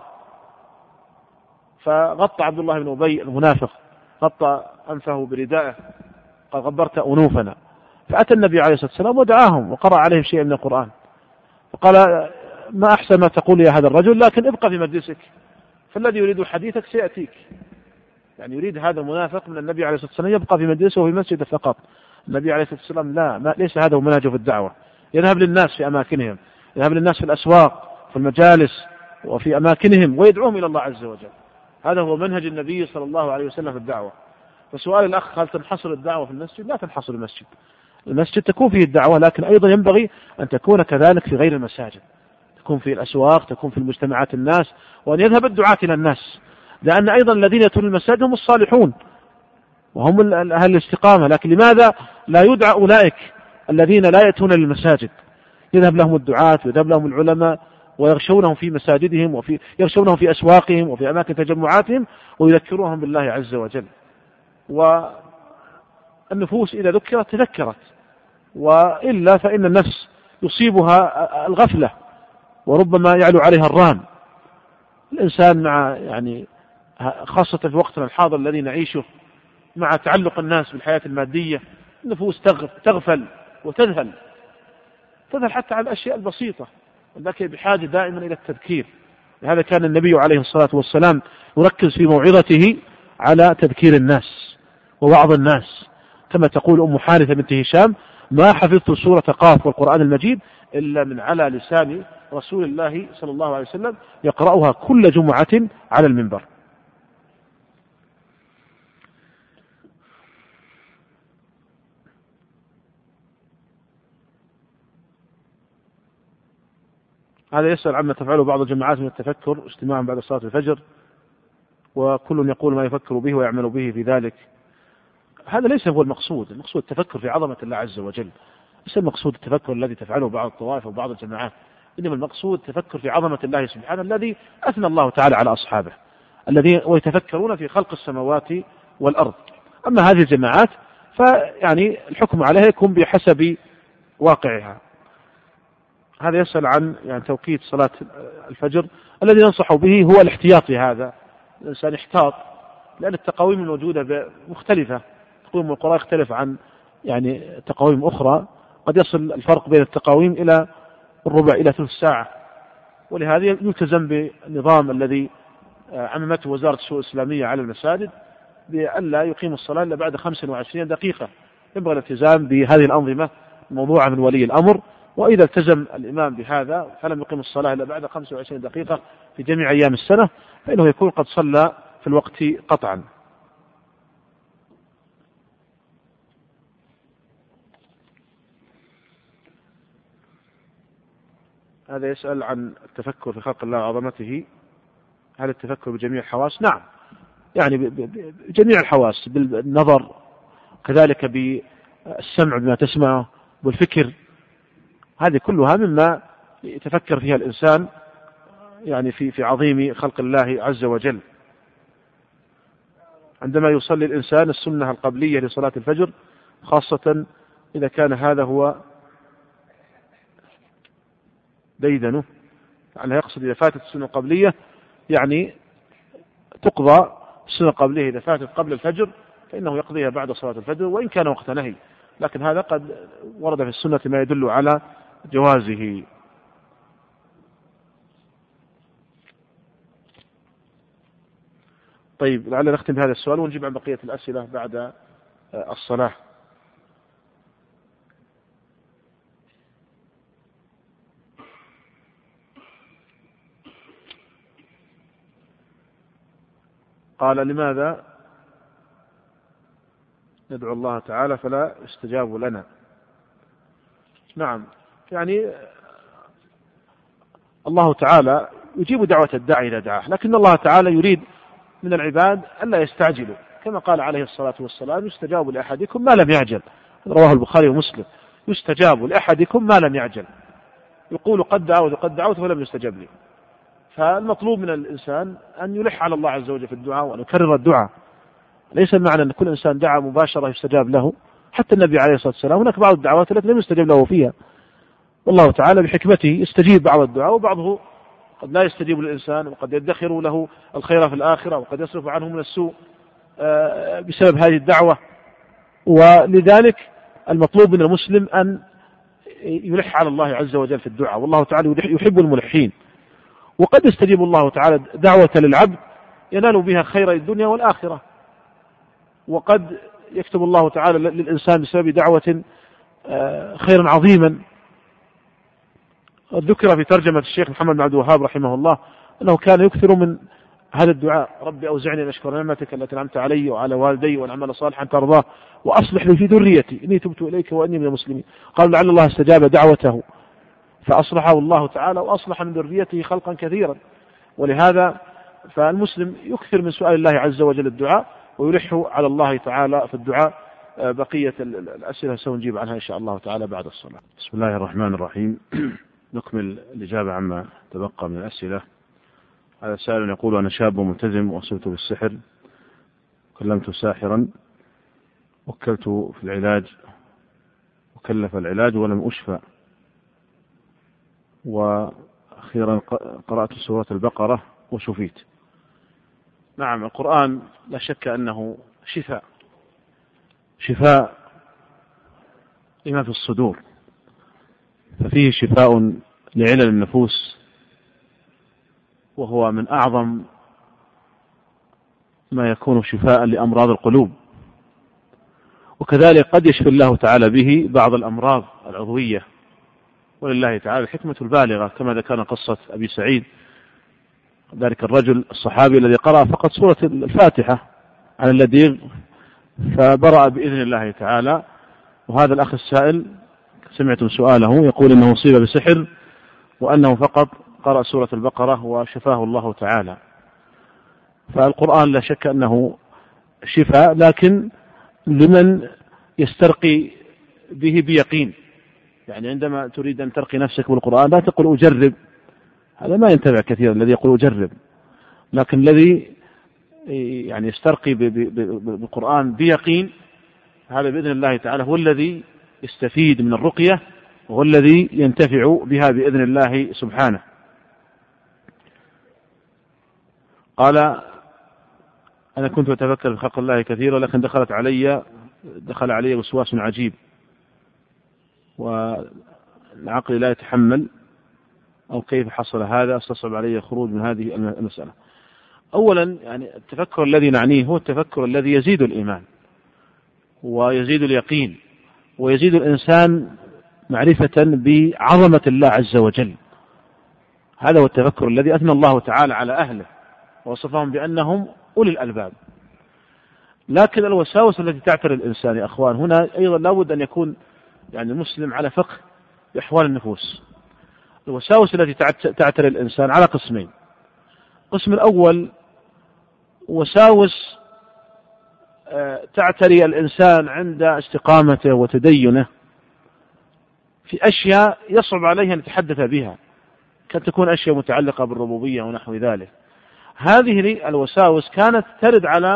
فغطى عبد الله بن أبي المنافق غطى أنفه بردائه قال غبرت أنوفنا. فأتى النبي عليه الصلاة والسلام ودعاهم وقرأ عليهم شيئا من القرآن، فقال ما أحسن ما تقول يا هذا الرجل، لكن ابقى في مجلسك فالذي يريد حديثك سيأتيك. يعني يريد هذا المنافق من النبي عليه الصلاة والسلام يبقى في مجلسه وفي مسجده فقط. النبي عليه الصلاة والسلام لا، ليس هذا هو منهجه في الدعوة. يذهب للناس في أماكنهم، يذهب للناس في الأسواق في المجالس وفي أماكنهم ويدعوهم إلى الله عز وجل. هذا هو منهج النبي صلى الله عليه وسلم في الدعوة. فسؤال الأخ هل تنحصر الدعوة في المسجد؟ لا تنحصر المسجد. المسجد تكون فيه الدعوة، لكن أيضا ينبغي أن تكون كذلك في غير المساجد، تكون في الأسواق، تكون في المجتمعات الناس، وأن يذهب الدعاة إلى الناس، لأن أيضا الذين يأتون المساجد هم الصالحون وهم أهل الاستقامة. لكن لماذا لا يدعى أولئك الذين لا يأتون للمساجد؟ يذهب لهم الدعاة ويذهب لهم العلماء ويغشونهم في مساجدهم يغشونهم في أسواقهم وفي أماكن تجمعاتهم ويذكرونهم بالله عز وجل. والنفوس إذا ذكرت تذكرت، وإلا فإن النفس يصيبها الغفلة وربما يعلو عليها الران. الإنسان مع يعني خاصة في وقتنا الحاضر الذي نعيشه مع تعلق الناس بالحياة المادية، النفوس تغفل وتذهل حتى على الأشياء البسيطة، ولكن بحاجة دائما إلى التذكير. لهذا كان النبي عليه الصلاة والسلام يركز في موعظته على تذكير الناس ووعظ الناس، كما تقول أم حارثة بنت هشام ما حفظت سورة قاف والقرآن المجيد إلا من على لسان رسول الله صلى الله عليه وسلم يقرأها كل جمعة على المنبر. هذا يسأل عما تفعله بعض الجماعات من التفكر اجتماعا بعد صلاة الفجر، وكل يقول ما يفكر به ويعمل به في ذلك. هذا ليس هو المقصود التفكر في عظمة الله عز وجل، ليس المقصود التفكر الذي تفعله بعض الطوائف وبعض الجماعات، إنما المقصود التفكر في عظمة الله سبحانه الذي أثنى الله تعالى على أصحابه الذين ويتفكرون في خلق السماوات والأرض. أما هذه الجماعات فيعني الحكم عليها يكون بحسب واقعها. هذا يسأل عن يعني توقيت صلاة الفجر. الذي ننصح به هو الاحتياط في هذا، الإنسان يحتاط، لأن التقاويم الموجودة مختلفة، تقويم القرآن يختلف عن يعني تقاويم أخرى، قد يصل الفرق بين التقاويم إلى الربع إلى ثلث ساعة. ولهذا يلتزم بالنظام الذي عممته وزارة الشؤون الإسلامية على المساجد بألا يقيم الصلاة إلا بعد 25 دقيقة. ينبغي الالتزام بهذه الأنظمة الموضوعة من ولي الأمر، وإذا التزم الإمام بهذا فلم يقيم الصلاة إلا بعد 25 دقيقة في جميع أيام السنة فإنه يكون قد صلى في الوقت قطعا. هذا يسأل عن التفكر في خلق الله وعظمته، هل التفكر بجميع الحواس؟ نعم، يعني بجميع الحواس، بالنظر كذلك بالسمع بما تسمعه والفكر، هذه كلها مما يتفكر فيها الإنسان يعني في عظيم خلق الله عز وجل. عندما يصلي الإنسان السنة القبلية لصلاة الفجر، خاصة إذا كان هذا هو ديدنه، يعني يقصد إذا فاتت السنة القبلية يعني تقضى السنة القبلية إذا فاتت قبل الفجر فإنه يقضيها بعد صلاة الفجر وإن كان وقت نهي، لكن هذا قد ورد في السنة ما يدل على جوازه. طيب لعلنا نختم بهذا السؤال ونجيب عن بقية الأسئلة بعد الصلاة. قال لماذا ندعو الله تعالى فلا يستجاب لنا؟ نعم، يعني الله تعالى يجيب دعوة الداعي إذا دعاه، لكن الله تعالى يريد من العباد ألا يستعجلوا، كما قال عليه الصلاة والسلام: يستجاب لأحدكم ما لم يعجل. رواه البخاري ومسلم: يستجاب لأحدكم ما لم يعجل. يقول قد دعوت فلم يستجب لي. فالمطلوب من الإنسان أن يلح على الله عز وجل في الدعاء وأن يكرر الدعاء. ليس معنى أن كل إنسان دعا مباشرة يستجاب له، حتى النبي عليه الصلاة والسلام هناك بعض الدعوات التي لم يستجب له فيها، والله تعالى بحكمته يستجيب بعض الدعاء وبعضه قد لا يستجيب للإنسان، وقد يدخر له الخير في الآخرة وقد يصرف عنه من السوء بسبب هذه الدعوة. ولذلك المطلوب من المسلم أن يلح على الله عز وجل في الدعاء، والله تعالى يحب الملحين. وقد يستجيب الله تعالى دعوة للعبد ينال بها خير الدنيا والآخرة، وقد يكتب الله تعالى للإنسان بسبب دعوة خيرا عظيما. ذكر في ترجمة الشيخ محمد بن عبد الوهاب رحمه الله أنه كان يكثر من هذا الدعاء: ربي أوزعني أن أشكر نعمتك التي أنعمت علي وعلى والدي وأن أعمل صالحا ترضاه وأصلح لي في ذريتي إني تبت إليك وإني من المسلمين. قال لعل الله استجاب دعوته فأصلحه الله تعالى وأصلح من ذريته خلقا كثيرا. ولهذا فالمسلم يكثر من سؤال الله عز وجل الدعاء ويلح على الله تعالى في الدعاء. بقية الأسئلة سنجيب عنها إن شاء الله تعالى بعد الصلاة. بسم الله الرحمن الرحيم. نكمل الإجابة عما تبقى من الأسئلة. هذا سائل يقول: أنا شاب ملتزم وأصبت بالسحر، كلمت ساحرا، وكلت في العلاج وكلف العلاج ولم أشفى، وأخيرا قرأت سورة البقرة وشفيت. نعم، القرآن لا شك أنه شفاء لما في الصدور، ففيه شفاء لعلل النفوس، وهو من أعظم ما يكون شفاء لأمراض القلوب. وكذلك قد يشفي الله تعالى به بعض الأمراض العضوية، ولله تعالى الحكمة البالغة، كما ذكرنا قصة أبي سعيد، ذلك الرجل الصحابي الذي قرأ فقط سورة الفاتحة عن اللديغ فبرأ بإذن الله تعالى. وهذا الأخ السائل سمعتم سؤاله، يقول إنه أصيب بسحر وأنه فقط قرأ سورة البقرة وشفاه الله تعالى. فالقرآن لا شك أنه شفاء، لكن لمن يسترقي به بيقين. يعني عندما تريد أن ترقي نفسك بالقرآن لا تقول أجرب، هذا ما ينتفع كثيرا الذي يقول أجرب، لكن الذي يعني يسترقي بالقرآن بيقين هذا بإذن الله تعالى هو الذي يستفيد من الرقية، وهو الذي ينتفع بها بإذن الله سبحانه. قال: أنا كنت أتفكر في خلق الله كثيرا، لكن دخل علي وسواس عجيب، والعقل لا يتحمل، أو كيف حصل هذا؟ استصعب علي الخروج من هذه المسألة. أولا يعني التفكر الذي نعنيه هو التفكر الذي يزيد الإيمان ويزيد اليقين ويزيد الإنسان معرفة بعظمة الله عز وجل. هذا هو التفكر الذي أثنى الله تعالى على أهله ووصفهم بأنهم أولي الألباب. لكن الوساوس التي تعتري الإنسان يا أخوان، هنا أيضا لابد أن يكون يعني المسلم على فقه بأحوال النفوس. الوساوس التي تعتري الإنسان على قسمين: القسم الأول وساوس تعتري الإنسان عند استقامته وتدينه في أشياء يصعب عليه أن يتحدث بها، كان تكون أشياء متعلقة بالربوبية ونحو ذلك. هذه الوساوس كانت ترد على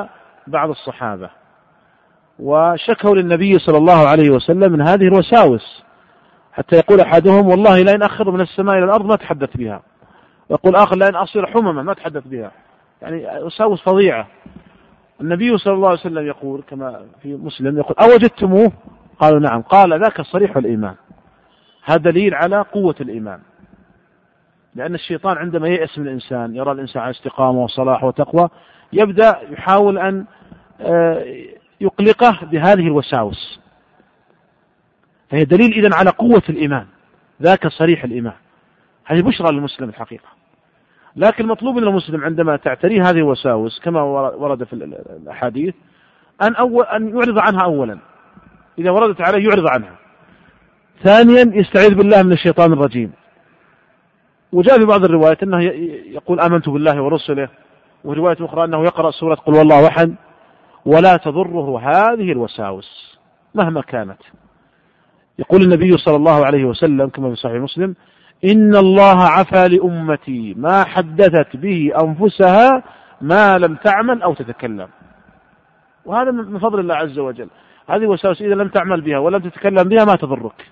بعض الصحابة وشكوا للنبي صلى الله عليه وسلم من هذه الوساوس، حتى يقول أحدهم والله لئن أخر من السماء إلى الأرض ما تحدث بها، ويقول آخر لئن أصير حمما ما تحدث بها، يعني وساوس فظيعة. النبي صلى الله عليه وسلم يقول كما في مسلم يقول أوجدتموه؟ قالوا نعم. قال ذاك صريح الإيمان. هذا دليل على قوة الإيمان، لأن الشيطان عندما ييأس من الإنسان يرى الإنسان على استقامة وصلاح وتقوى يبدأ يحاول أن يقلقه بهذه الوساوس، فهي دليل إذن على قوة الإيمان، ذاك صريح الإيمان. هذه بشرى للمسلم الحقيقة. لكن المطلوب من المسلم عندما تعتريه هذه الوساوس كما ورد في الأحاديث أن يعرض عنها أولا، إذا وردت عليه يعرض عنها. ثانيا يستعيذ بالله من الشيطان الرجيم. وجاء في بعض الروايات أنه يقول آمنت بالله ورسله، ورواية أخرى أنه يقرأ سورة قل والله أحد، ولا تضره هذه الوساوس مهما كانت. يقول النبي صلى الله عليه وسلم كما في صحيح مسلم إن الله عفى لأمتي ما حدثت به أنفسها ما لم تعمل أو تتكلم. وهذا من فضل الله عز وجل. هذه الوساوس إذا لم تعمل بها ولم تتكلم بها ما تضرك.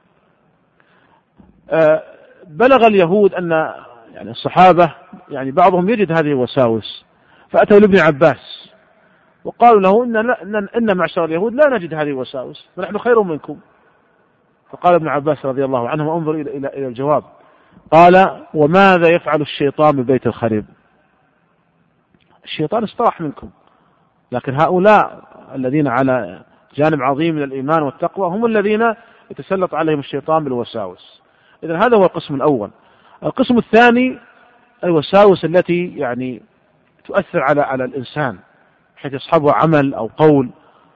بلغ اليهود أن يعني الصحابة يعني بعضهم يجد هذه الوساوس، فأتوا لابن عباس وقالوا له إن معشر اليهود لا نجد هذه الوساوس فنحن خير منكم. فقال ابن عباس رضي الله عنه وانظر إلى الجواب، قال وماذا يفعل الشيطان ببيت الخريب؟ الشيطان استراح منكم، لكن هؤلاء الذين على جانب عظيم من الإيمان والتقوى هم الذين يتسلط عليهم الشيطان بالوساوس. إذن هذا هو القسم الأول. القسم الثاني الوساوس التي يعني تؤثر على الإنسان حيث يصحبه عمل أو قول،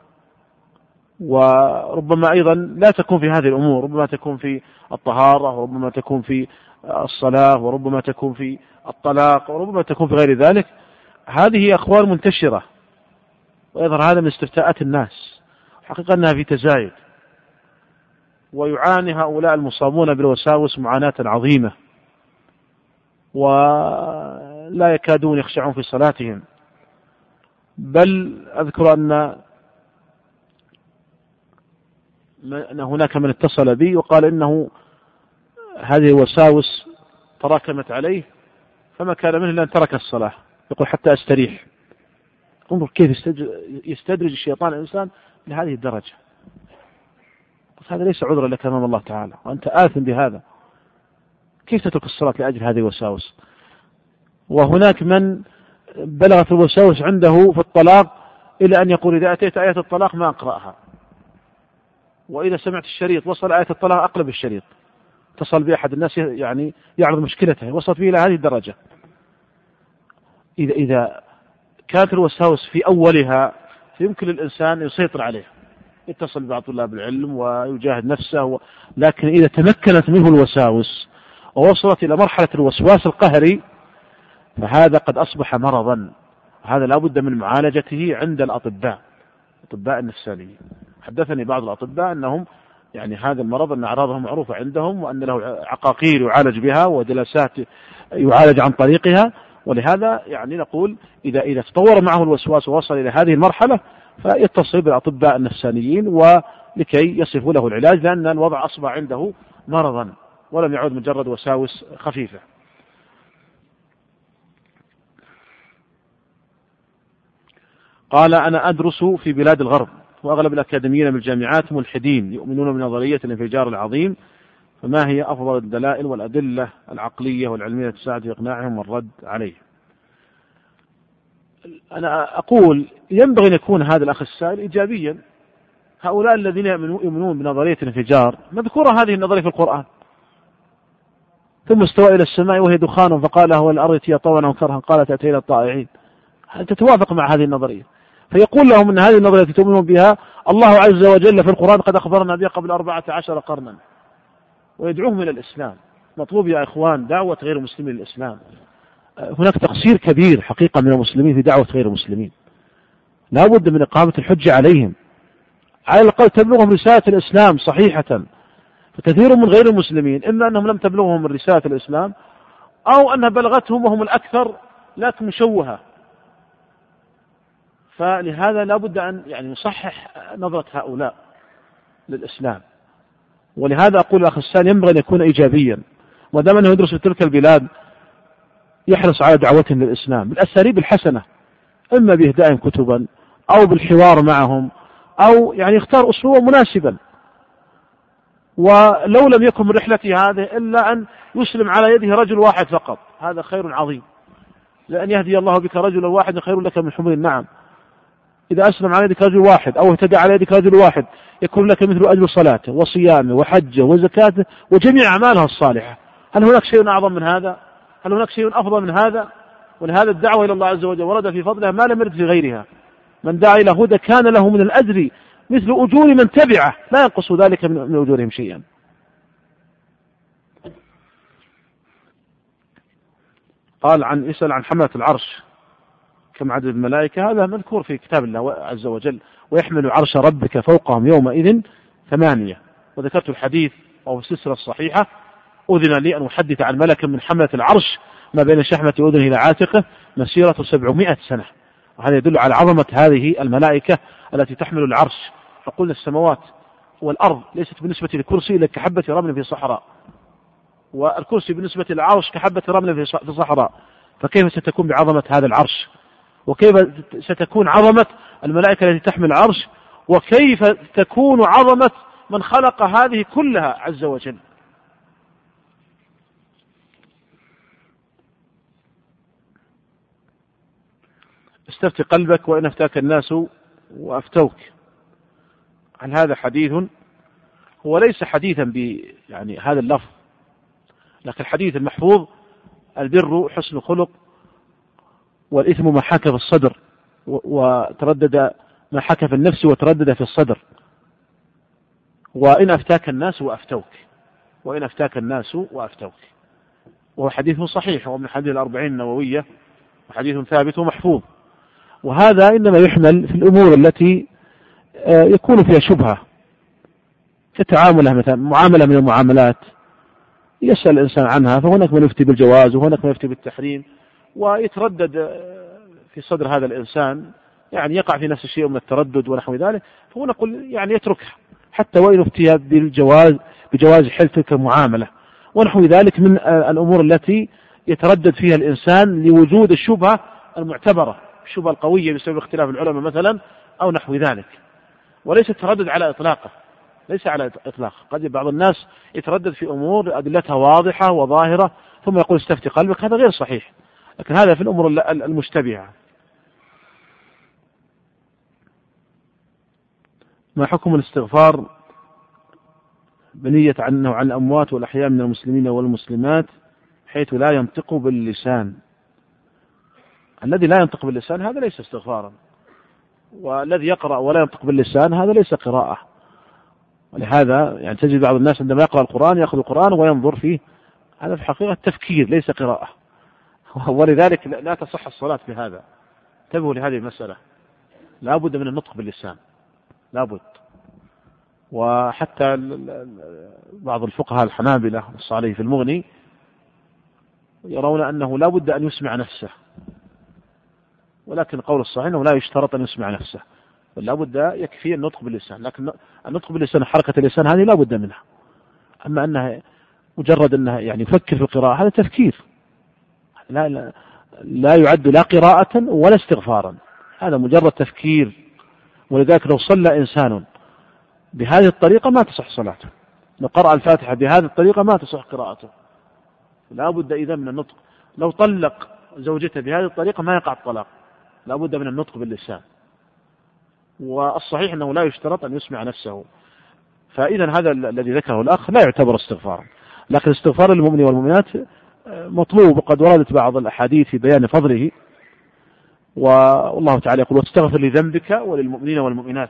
وربما أيضا لا تكون في هذه الأمور، ربما تكون في الطهارة، وربما تكون في الصلاة، وربما تكون في الطلاق، وربما تكون في غير ذلك. هذه أخبار منتشرة ويظهر هذا من استفتاءات الناس، حقيقة أنها في تزايد، ويعاني هؤلاء المصابون بالوساوس معاناة عظيمة، ولا يكادون يخشعون في صلاتهم. بل أذكر أن هناك من اتصل بي وقال إنه هذه الوساوس تراكمت عليه فما كان منه إلا أن ترك الصلاة، يقول حتى أستريح. انظر كيف يستدرج الشيطان الإنسان لهذه الدرجة. هذا ليس عذرا لك أمام الله تعالى، وأنت آثم بهذا. كيف تترك الصلاة لأجل هذه الوساوس؟ وهناك من بلغت الوساوس عنده في الطلاق إلى أن يقول إذا أتيت آية الطلاق ما أقرأها، وإذا سمعت الشريط وصل آية الطلاق أقلب الشريط. اتصل بأحد الناس يعني يعرض مشكلته، وصلت به إلى هذه الدرجة. إذا كانت الوساوس في أولها فيمكن للإنسان يسيطر عليها، يتصل ببعض طلاب العلم ويجاهد نفسه، لكن إذا تمكنت منه الوساوس ووصلت إلى مرحلة الوسواس القهري فهذا قد أصبح مرضا. هذا لا بد من معالجته عند الأطباء النفسانيين. حدثني بعض الأطباء أنهم يعني هذا المرض أن أعراضهم معروفة عندهم، وأن له عقاقير يعالج بها ودلاسات يعالج عن طريقها. ولهذا يعني نقول إذا تطور معه الوسواس ووصل إلى هذه المرحلة فيتصل بالأطباء النفسانيين ولكي يصفوا له العلاج، لأن الوضع أصبح عنده مرضا ولم يعود مجرد وساوس خفيفة. قال أنا أدرس في بلاد الغرب، وأغلب الأكاديميين من الجامعات ملحدين يؤمنون بنظرية الانفجار العظيم، فما هي أفضل الدلائل والأدلة العقلية والعلمية تساعد في إقناعهم والرد عليه؟ أنا أقول ينبغي أن يكون هذا الأخ السائل إيجابيا. هؤلاء الذين يؤمنون بنظرية الانفجار مذكورة هذه النظرية في القرآن، ثم استوى إلى السماء وهي دخان فقال له الأرض ائتيا طوعا أو كرها قالت أتينا طائعين. تتوافق مع هذه النظرية. فيقول لهم أن هذه النظرية التي تؤمنون بها الله عز وجل في القرآن قد أخبرنا بها قبل 14 قرنا، ويدعوهم إلى الإسلام. مطلوب يا إخوان دعوة غير المسلمين للإسلام. هناك تقصير كبير حقيقة من المسلمين في دعوة غير المسلمين، لا بد من إقامة الحجة عليهم، على الأقل تبلغهم رسالة الإسلام صحيحة. فكثير من غير المسلمين إما أنهم لم تبلغهم رسالة الإسلام أو أنها بلغتهم وهم الأكثر لكن مشوهة. فلهذا لا بد أن يعني نصحح نظرة هؤلاء للإسلام. ولهذا أقول الأخ الثاني ينبغي أن يكون إيجابيا، ودام أنه يدرس في تلك البلاد يحرص على دعوتهم للإسلام بالأساليب الحسنة، إما بإهداء كتبا أو بالحوار معهم، أو يعني يختار أسلوبا مناسبا. ولو لم يكن من رحلتي هذه إلا أن يسلم على يده رجل واحد فقط، هذا خير عظيم، لأن يهدي الله بك رجلا واحد خير لك من حمر النعم. إذا أسلم على يدك رجل واحد أو اهتدى على يدك رجل واحد يكون لك مثل أجر صلاته وصيامه وحجه وزكاته وجميع أعمالها الصالحة. هل هناك شيء أعظم من هذا؟ هل هناك شيء أفضل من هذا؟ ولهذا الدعوة إلى الله عز وجل ورد في فضلها ما لم يرد في غيرها. من دعا إلى هدى كان له من الأجر مثل أجور من تبعه لا ينقص ذلك من أجورهم شيئا. قال يسأل عن حملة العرش كم عدد الملائكة. هذا مذكور في كتاب الله عز وجل: ويحمل عرش ربك فوقهم يومئذ 8. وذكرت الحديث وهو في السلسلة الصحيحة: أذن لي أن أحدث عن ملك من حملة العرش ما بين شحمة أذنه إلى عاتقه مسيرة 700 سنة. وهذا يدل على عظمة هذه الملائكة التي تحمل العرش. فقلنا السماوات والأرض ليست بالنسبة للكرسي إلا كحبة رمل في صحراء، والكرسي بالنسبة للعرش كحبة رمل في صحراء، فكيف ستكون بعظمة هذا العرش؟ وكيف ستكون عظمة الملائكة التي تحمل العرش؟ وكيف تكون عظمة من خلق هذه كلها عز وجل؟ استفت قلبك وإن أفتاك الناس وأفتوك. عن هذا حديث هو ليس حديثا يعني هذا اللفظ، لكن الحديث المحفوظ: البر حسن الخلق، والإثم ما حكى في الصدر وتردد، ما حكى في النفس وتردد في الصدر. وإن أفتاك الناس وأفتوك، وإن أفتاك الناس وأفتوك. وهو حديث صحيح، ومن حديث الأربعين النووية، وحديث ثابت ومحفوظ. وهذا إنما يحمل في الأمور التي يكون فيها شبهة كتعامله، مثلا معاملة من المعاملات يسأل الإنسان عنها، فهناك من يفتي بالجواز وهناك من يفتي بالتحريم، ويتردد في صدر هذا الإنسان، يعني يقع في نفس الشيء من التردد ونحو ذلك، فهنا نقول يعني يتركها حتى وإن افتي بجواز حل تلك المعاملة ونحو ذلك من الأمور التي يتردد فيها الإنسان لوجود الشبهة المعتبرة، الشبهة القوية بسبب اختلاف العلماء مثلا أو نحو ذلك. وليس التردد على إطلاقه، ليس على إطلاق. قد بعض الناس يتردد في أمور أدلتها واضحة وظاهرة ثم يقول استفتي قلبك، هذا غير صحيح، لكن هذا في الأمور المشتبهة. ما حكم الاستغفار بنية عنه عن الأموات والأحياء من المسلمين والمسلمات حيث لا ينطق باللسان؟ الذي لا ينطق باللسان هذا ليس استغفارا، والذي يقرأ ولا ينطق باللسان هذا ليس قراءة. ولهذا يعني تجد بعض الناس عندما يقرأ القرآن يأخذ القرآن وينظر فيه، هذا في حقيقة تفكير ليس قراءة، ولذلك لا تصح الصلاة بهذا. انتبهوا لهذه المسألة، لا بد من النطق باللسان، لا بد. وحتى بعض الفقهاء الحنابلة نص عليه في المغني يرون أنه لا بد أن يسمع نفسه، ولكن قول الصحيح أنه لا يشترط أن يسمع نفسه، بل لا بد يكفي النطق باللسان. لكن النطق باللسان حركة اللسان هذه لا بد منها. أما أنها مجرد أنها يعني يفكر في القراءة هذا تفكير، لا يعد لا قراءة ولا استغفارا، هذا مجرد تفكير. ولذلك لو صلى إنسان بهذه الطريقة ما تصح صلاته، لو قرأ الفاتحة بهذه الطريقة ما تصح قراءته. لا بد إذا من النطق. لو طلق زوجته بهذه الطريقة ما يقع الطلاق، لا بد من النطق باللسان. والصحيح أنه لا يشترط أن يسمع نفسه. فإذا هذا الذي ذكره الأخ لا يعتبر استغفارا، لكن استغفار المؤمن والمؤمنات مطلوب، وقد وردت بعض الأحاديث في بيان فضله. والله تعالى يقول: واستغفر لذنبك وللمؤمنين والمؤمنات.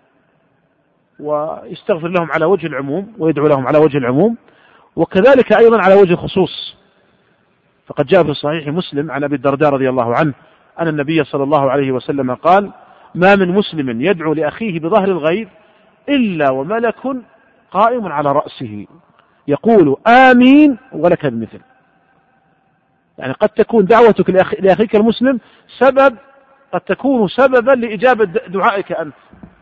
ويستغفر لهم على وجه العموم ويدعو لهم على وجه العموم، وكذلك أيضا على وجه الخصوص. فقد جاء في صحيح مسلم عن أبي الدرداء رضي الله عنه أن النبي صلى الله عليه وسلم قال: ما من مسلم يدعو لأخيه بظهر الغيب إلا وملك قائم على رأسه يقول آمين ولك المثل. يعني قد تكون دعوتك لأخيك المسلم سبب قد تكون سببا لإجابة دعائك أنت.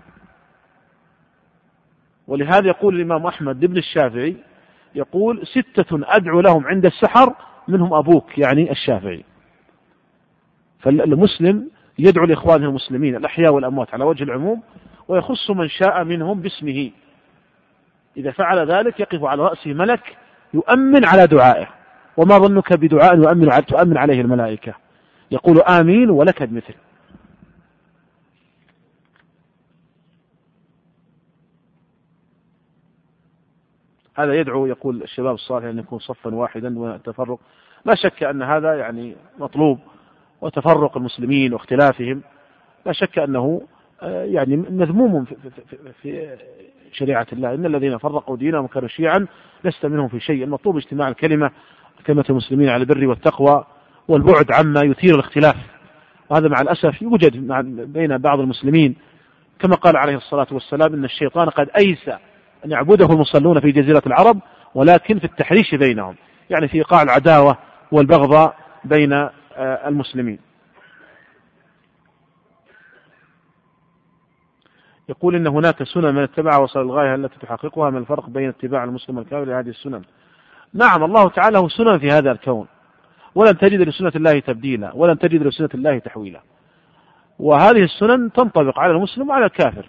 ولهذا يقول الإمام أحمد بن الشافعي يقول 6 أدعو لهم عند السحر منهم أبوك، يعني الشافعي. فالمسلم يدعو لإخوانه المسلمين الأحياء والأموات على وجه العموم، ويخص من شاء منهم باسمه. إذا فعل ذلك يقف على رأسه ملك يؤمن على دعائه. وما ظنك بدعاء تؤمن عليه الملائكة، يقول آمين ولك بمثل. هذا يدعو، يقول الشباب الصالح، أن يكون صفا واحدا والتفرق. لا شك أن هذا يعني مطلوب، وتفرق المسلمين واختلافهم لا شك أنه يعني مذموم في شريعة الله. إن الذين فرقوا دينهم كانوا شيعا لست منهم في شيء. المطلوب اجتماع كلمة المسلمين على البر والتقوى والبعد عما يثير الاختلاف. وهذا مع الأسف يوجد بين بعض المسلمين، كما قال عليه الصلاة والسلام إن الشيطان قد أيس أن يعبده المصلون في جزيرة العرب، ولكن في التحريش بينهم، يعني في إيقاع العداوة والبغضاء بين المسلمين. يقول إن هناك سنن من اتبعها وصل الغاية التي تحققها. من الفرق بين اتباع المسلم الكامل لهذه السنن؟ نعم، الله تعالى له سنن في هذا الكون، ولن تجد لسنة الله تبديلا، ولن تجد لسنة الله تحويلا. وهذه السنن تنطبق على المسلم وعلى الكافر.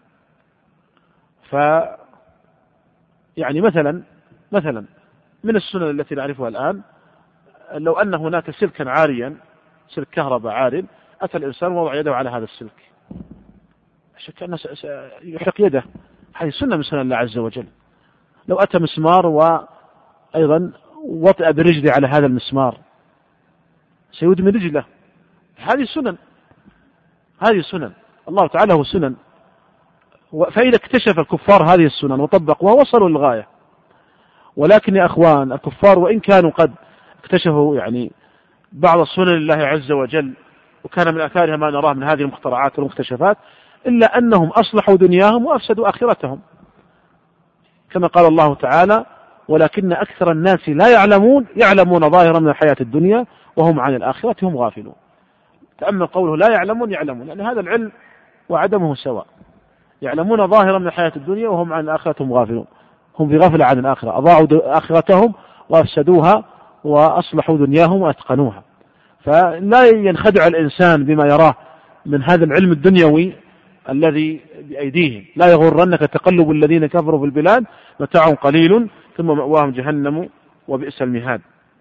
يعني مثلا من السنن التي نعرفها الآن، لو أن هناك سلكا عاريا، سلك كهرباء عار، أتى الإنسان ووضع يده على هذا السلك، شك أنه يحرق يده. هذه سنة من سنن الله عز وجل. لو أتى مسمار وأيضا وطئ برجله على هذا المسمار سيدمي رجله. هذه سنن الله تعالى هو سنن. فإذا اكتشف الكفار هذه السنن وطبقوها وصلوا للغاية. ولكن يا أخوان، الكفار وإن كانوا قد اكتشفوا يعني بعض سنن الله عز وجل، وكان من آثارها ما نراه من هذه المخترعات والمكتشفات، إلا أنهم أصلحوا دنياهم وأفسدوا آخرتهم، كما قال الله تعالى: ولكن أكثر الناس لا يعلمون ظاهرا من الحياة الدنيا وهم عن الآخرة هم غافلون. تأمل قوله لا يعلمون، يعني هذا العلم وعدمه سواء. يعلمون ظاهرا من الحياة الدنيا وهم عن الآخرة هم غافلون. هم في غفلة عن الآخرة، أضاعوا آخرتهم وأفسدوها وأصلحوا دنياهم وأتقنوها. فلا ينخدع الإنسان بما يراه من هذا العلم الدنيوي الذي بأيديهم. لا يغرنك تقلب الذين كفروا في البلاد، متاع قليل ثم مأواهم جهنم وبئس المهاد.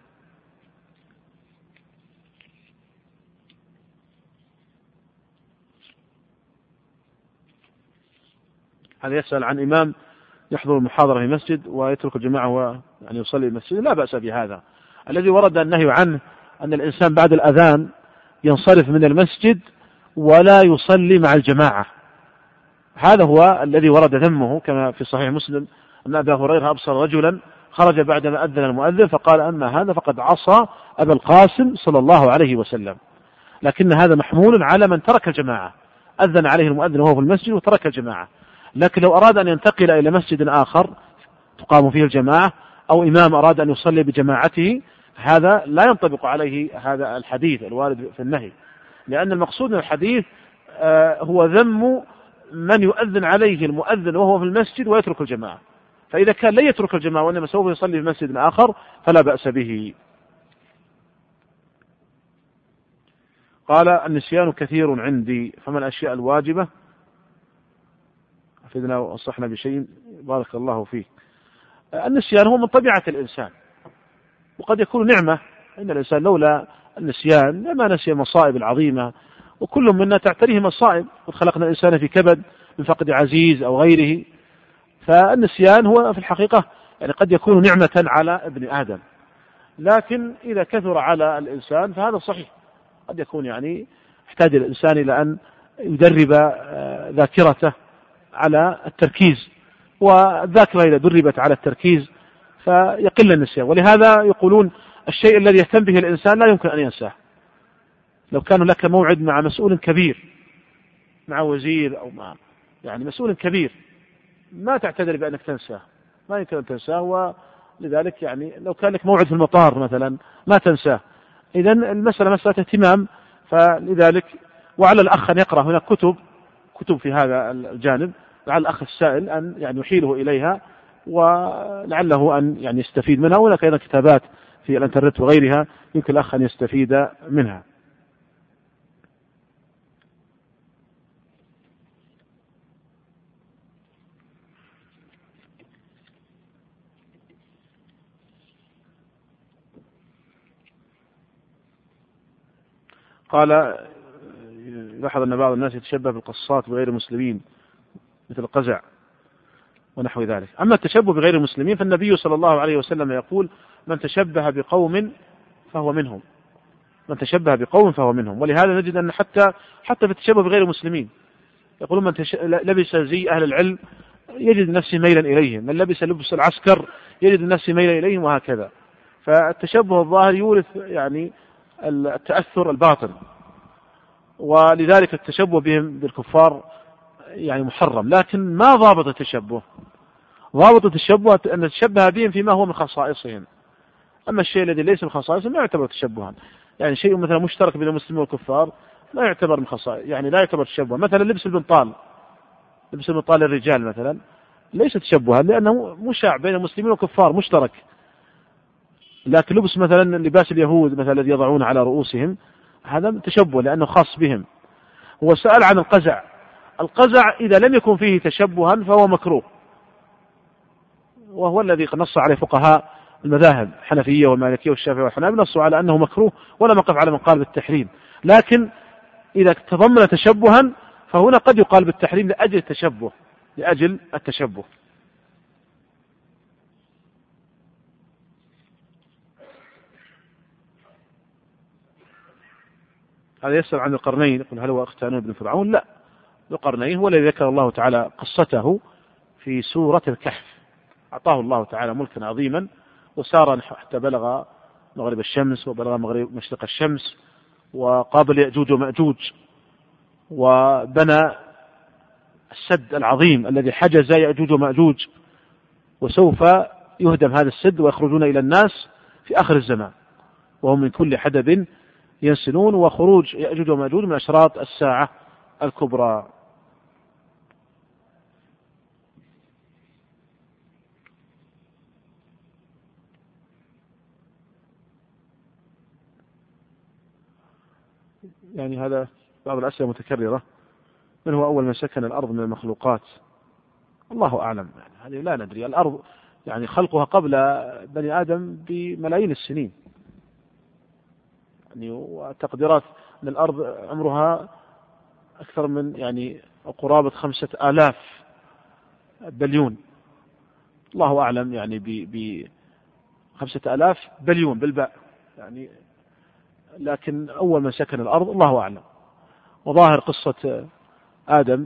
هذا يسأل عن إمام يحضر المحاضرة في مسجد ويترك الجماعة ويعني يصلي المسجد. لا بأس بهذا. الذي ورد النهي عنه أن الإنسان بعد الأذان ينصرف من المسجد ولا يصلي مع الجماعة. هذا هو الذي ورد ذمه، كما في صحيح مسلم أن أبا هريرة أبصر رجلا خرج بعدما أذن المؤذن فقال: أما هذا فقد عصى أبا القاسم صلى الله عليه وسلم. لكن هذا محمول على من ترك الجماعة، أذن عليه المؤذن وهو في المسجد وترك الجماعة. لكن لو أراد أن ينتقل إلى مسجد آخر تقام فيه الجماعة، أو إمام أراد أن يصلي بجماعته، هذا لا ينطبق عليه هذا الحديث الوارد في النهي، لأن المقصود من الحديث هو ذم من يؤذن عليه المؤذن وهو في المسجد ويترك الجماعة. فإذا كان لا يترك الجماعة وإنما سوف يصلي في مسجد آخر فلا بأس به. قال: النسيان كثير عندي، فما الأشياء الواجبة؟ أفدنا وأصحنا بشيء بارك الله فيه. النسيان هو من طبيعة الإنسان، وقد يكون نعمة. إن الإنسان لولا النسيان لما نسي المصائب العظيمة، وكل منا تعتريه مصائب، وخلقنا الإنسان في كبد من فقد عزيز أو غيره. فالنسيان هو في الحقيقة يعني قد يكون نعمة على ابن آدم، لكن إذا كثر على الإنسان فهذا صحيح. قد يكون يعني يحتاج الإنسان إلى أن يدرب ذاكرته على التركيز، والذاكرة إذا دربت على التركيز فيقل النسيان. ولهذا يقولون الشيء الذي يهتم به الإنسان لا يمكن أن ينساه. لو كان لك موعد مع مسؤول كبير، مع وزير أو مع يعني مسؤول كبير، ما تعتذر بأنك تنساه، ما يمكن أن تنساه. ولذلك يعني لو كان لك موعد في المطار مثلا ما تنساه. إذن المسألة مسألة اهتمام. فلذلك وعلى الأخ أن يقرأ هناك كتب في هذا الجانب، وعلى الأخ السائل أن يعني يحيله إليها ولعله أن يعني يستفيد منها. وهناك أيضا كتابات في الانترنت وغيرها يمكن الأخ أن يستفيد منها. قال يلاحظ أن بعض الناس يتشبه بالقصات بغير المسلمين مثل القزع ونحو ذلك. أما التشبه بغير المسلمين فالنبي صلى الله عليه وسلم يقول من تشبه بقوم فهو منهم، من تشبه بقوم فهو منهم. ولهذا نجد أن حتى في التشبه بغير المسلمين يقولون من لبس زي أهل العلم يجد نفسه ميلا إليهم، من لبس لبس العسكر يجد نفسه ميلا إليهم، وهكذا. فالتشبه الظاهر يورث يعني التأثر الباطن، ولذلك التشبه بهم بالكفار يعني محرم. لكن ما ضابط التشبه؟ ضابط التشبه أن نتشبه بهم فيما هو من خصائصهم. أما الشيء الذي ليس من خصائصهم لا يعتبر تشبها. يعني شيء مثلا مشترك بين المسلمين والكفار لا يعتبر من خصائص، يعني لا يعتبر تشبه. مثلا لبس البنطال للرجال مثلا ليس تشبها، لأنه مشاع بين المسلمين والكفار مشترك. لكن لبس مثلا لباس اليهود مثلا الذي يضعون على رؤوسهم هذا تشبه لأنه خاص بهم. هو سأل عن القزع إذا لم يكن فيه تشبها فهو مكروه، وهو الذي نص عليه فقهاء المذاهب الحنفية والمالكية والشافعية والحنابلة، نصوا على أنه مكروه ولا نقف على من قال بالتحريم. لكن إذا تضمن تشبها فهنا قد يقال بالتحريم لأجل التشبه. هذا يسأل عن القرنين، يقول هل هو أختان ابن فرعون؟ لا، القرنين هو الذي ذكر الله تعالى قصته في سورة الكهف. أعطاه الله تعالى ملكا عظيما وسار حتى بلغ مغرب الشمس وبلغ مشرق الشمس وقابل يأجوج ومأجوج، وبنى السد العظيم الذي حجز يأجوج ومأجوج، وسوف يهدم هذا السد ويخرجون إلى الناس في آخر الزمان وهم من كل حدب ينسلون، وخروج يأجوج ومأجوج من أشراط الساعة الكبرى. يعني هذا بعض الأسئلة متكررة. من هو أول من سكن الأرض من المخلوقات؟ الله أعلم، يعني هذه لا ندري. الأرض يعني خلقها قبل بني آدم بملايين السنين، يعني وتقديرات أن الأرض عمرها أكثر من يعني قرابة 5000 بليون. الله أعلم يعني 5000 بليون بالباء يعني. لكن أول من سكن الأرض الله أعلم. وظاهر قصة آدم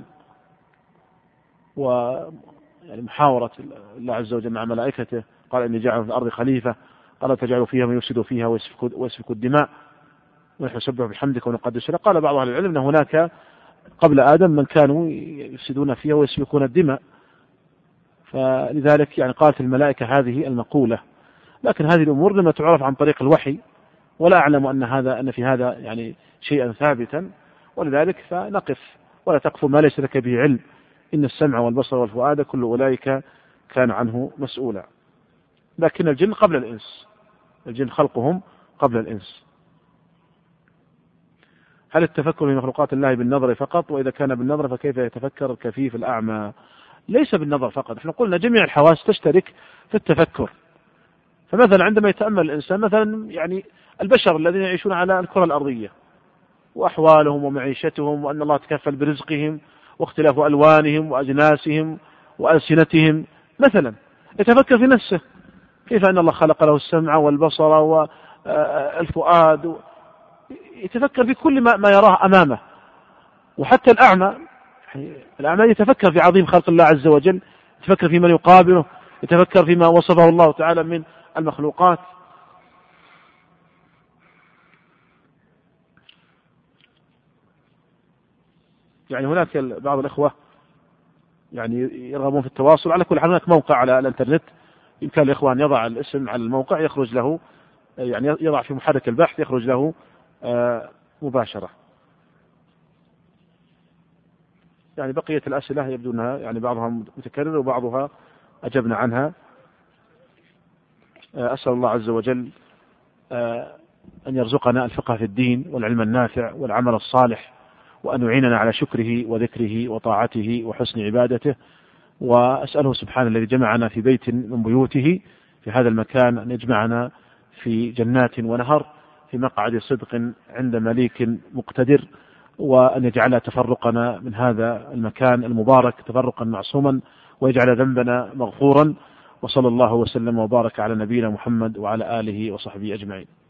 ويعني محاورة الله عز وجل مع ملائكته، قال إني جاعل في الأرض خليفة، قال تجعل فيها من يفسد فيها ويسفك الدماء ونحن نسبح بحمدك ونقدس لك. قال بعض أهل العلم أن هناك قبل آدم من كانوا يفسدون فيها ويسفكون الدماء، فلذلك يعني قالت الملائكة هذه المقولة. لكن هذه الأمور لما تعرف عن طريق الوحي، ولا أعلم أن في هذا يعني شيئا ثابتا، ولذلك فنقف ولا تقف ما ليس لك به علم، إن السمع والبصر والفؤاد كل أولئك كان عنه مسؤولا. لكن الجن قبل الإنس، الجن خلقهم قبل الإنس. هل التفكر في مخلوقات الله بالنظر فقط؟ وإذا كان بالنظر فكيف يتفكر الكفيف الأعمى؟ ليس بالنظر فقط، احنا قلنا جميع الحواس تشترك في التفكر. فمثلا عندما يتأمل الإنسان مثلا يعني البشر الذين يعيشون على الكرة الأرضية وأحوالهم ومعيشتهم، وأن الله تكفل برزقهم واختلاف ألوانهم وأجناسهم وألسنتهم، مثلا يتفكر في نفسه كيف أن الله خلق له السمع والبصر والفؤاد، يتفكر في كل ما يراه أمامه. وحتى الأعمى يتفكر في عظيم خلق الله عز وجل، يتفكر في من يقابله، يتفكر فيما وصفه الله تعالى من المخلوقات. يعني هناك بعض الإخوة يعني يرغبون في التواصل. على كل حال هناك موقع على الانترنت يمكن الإخوة أن يضع الاسم على الموقع يخرج له، يعني يضع في محرك البحث يخرج له مباشرة. يعني بقية الأسئلة يبدو أنها يعني بعضها متكرر وبعضها أجبنا عنها. أسأل الله عز وجل أن يرزقنا الفقه في الدين والعلم النافع والعمل الصالح، وأن يعيننا على شكره وذكره وطاعته وحسن عبادته. وأسأله سبحانه الذي جمعنا في بيت من بيوته في هذا المكان أن يجمعنا في جنات ونهر في مقعد صدق عند مليك مقتدر، وأن يجعل تفرقنا من هذا المكان المبارك تفرقا معصوما، ويجعل ذنبنا مغفورا. وصلى الله وسلم وبارك على نبينا محمد وعلى آله وصحبه أجمعين.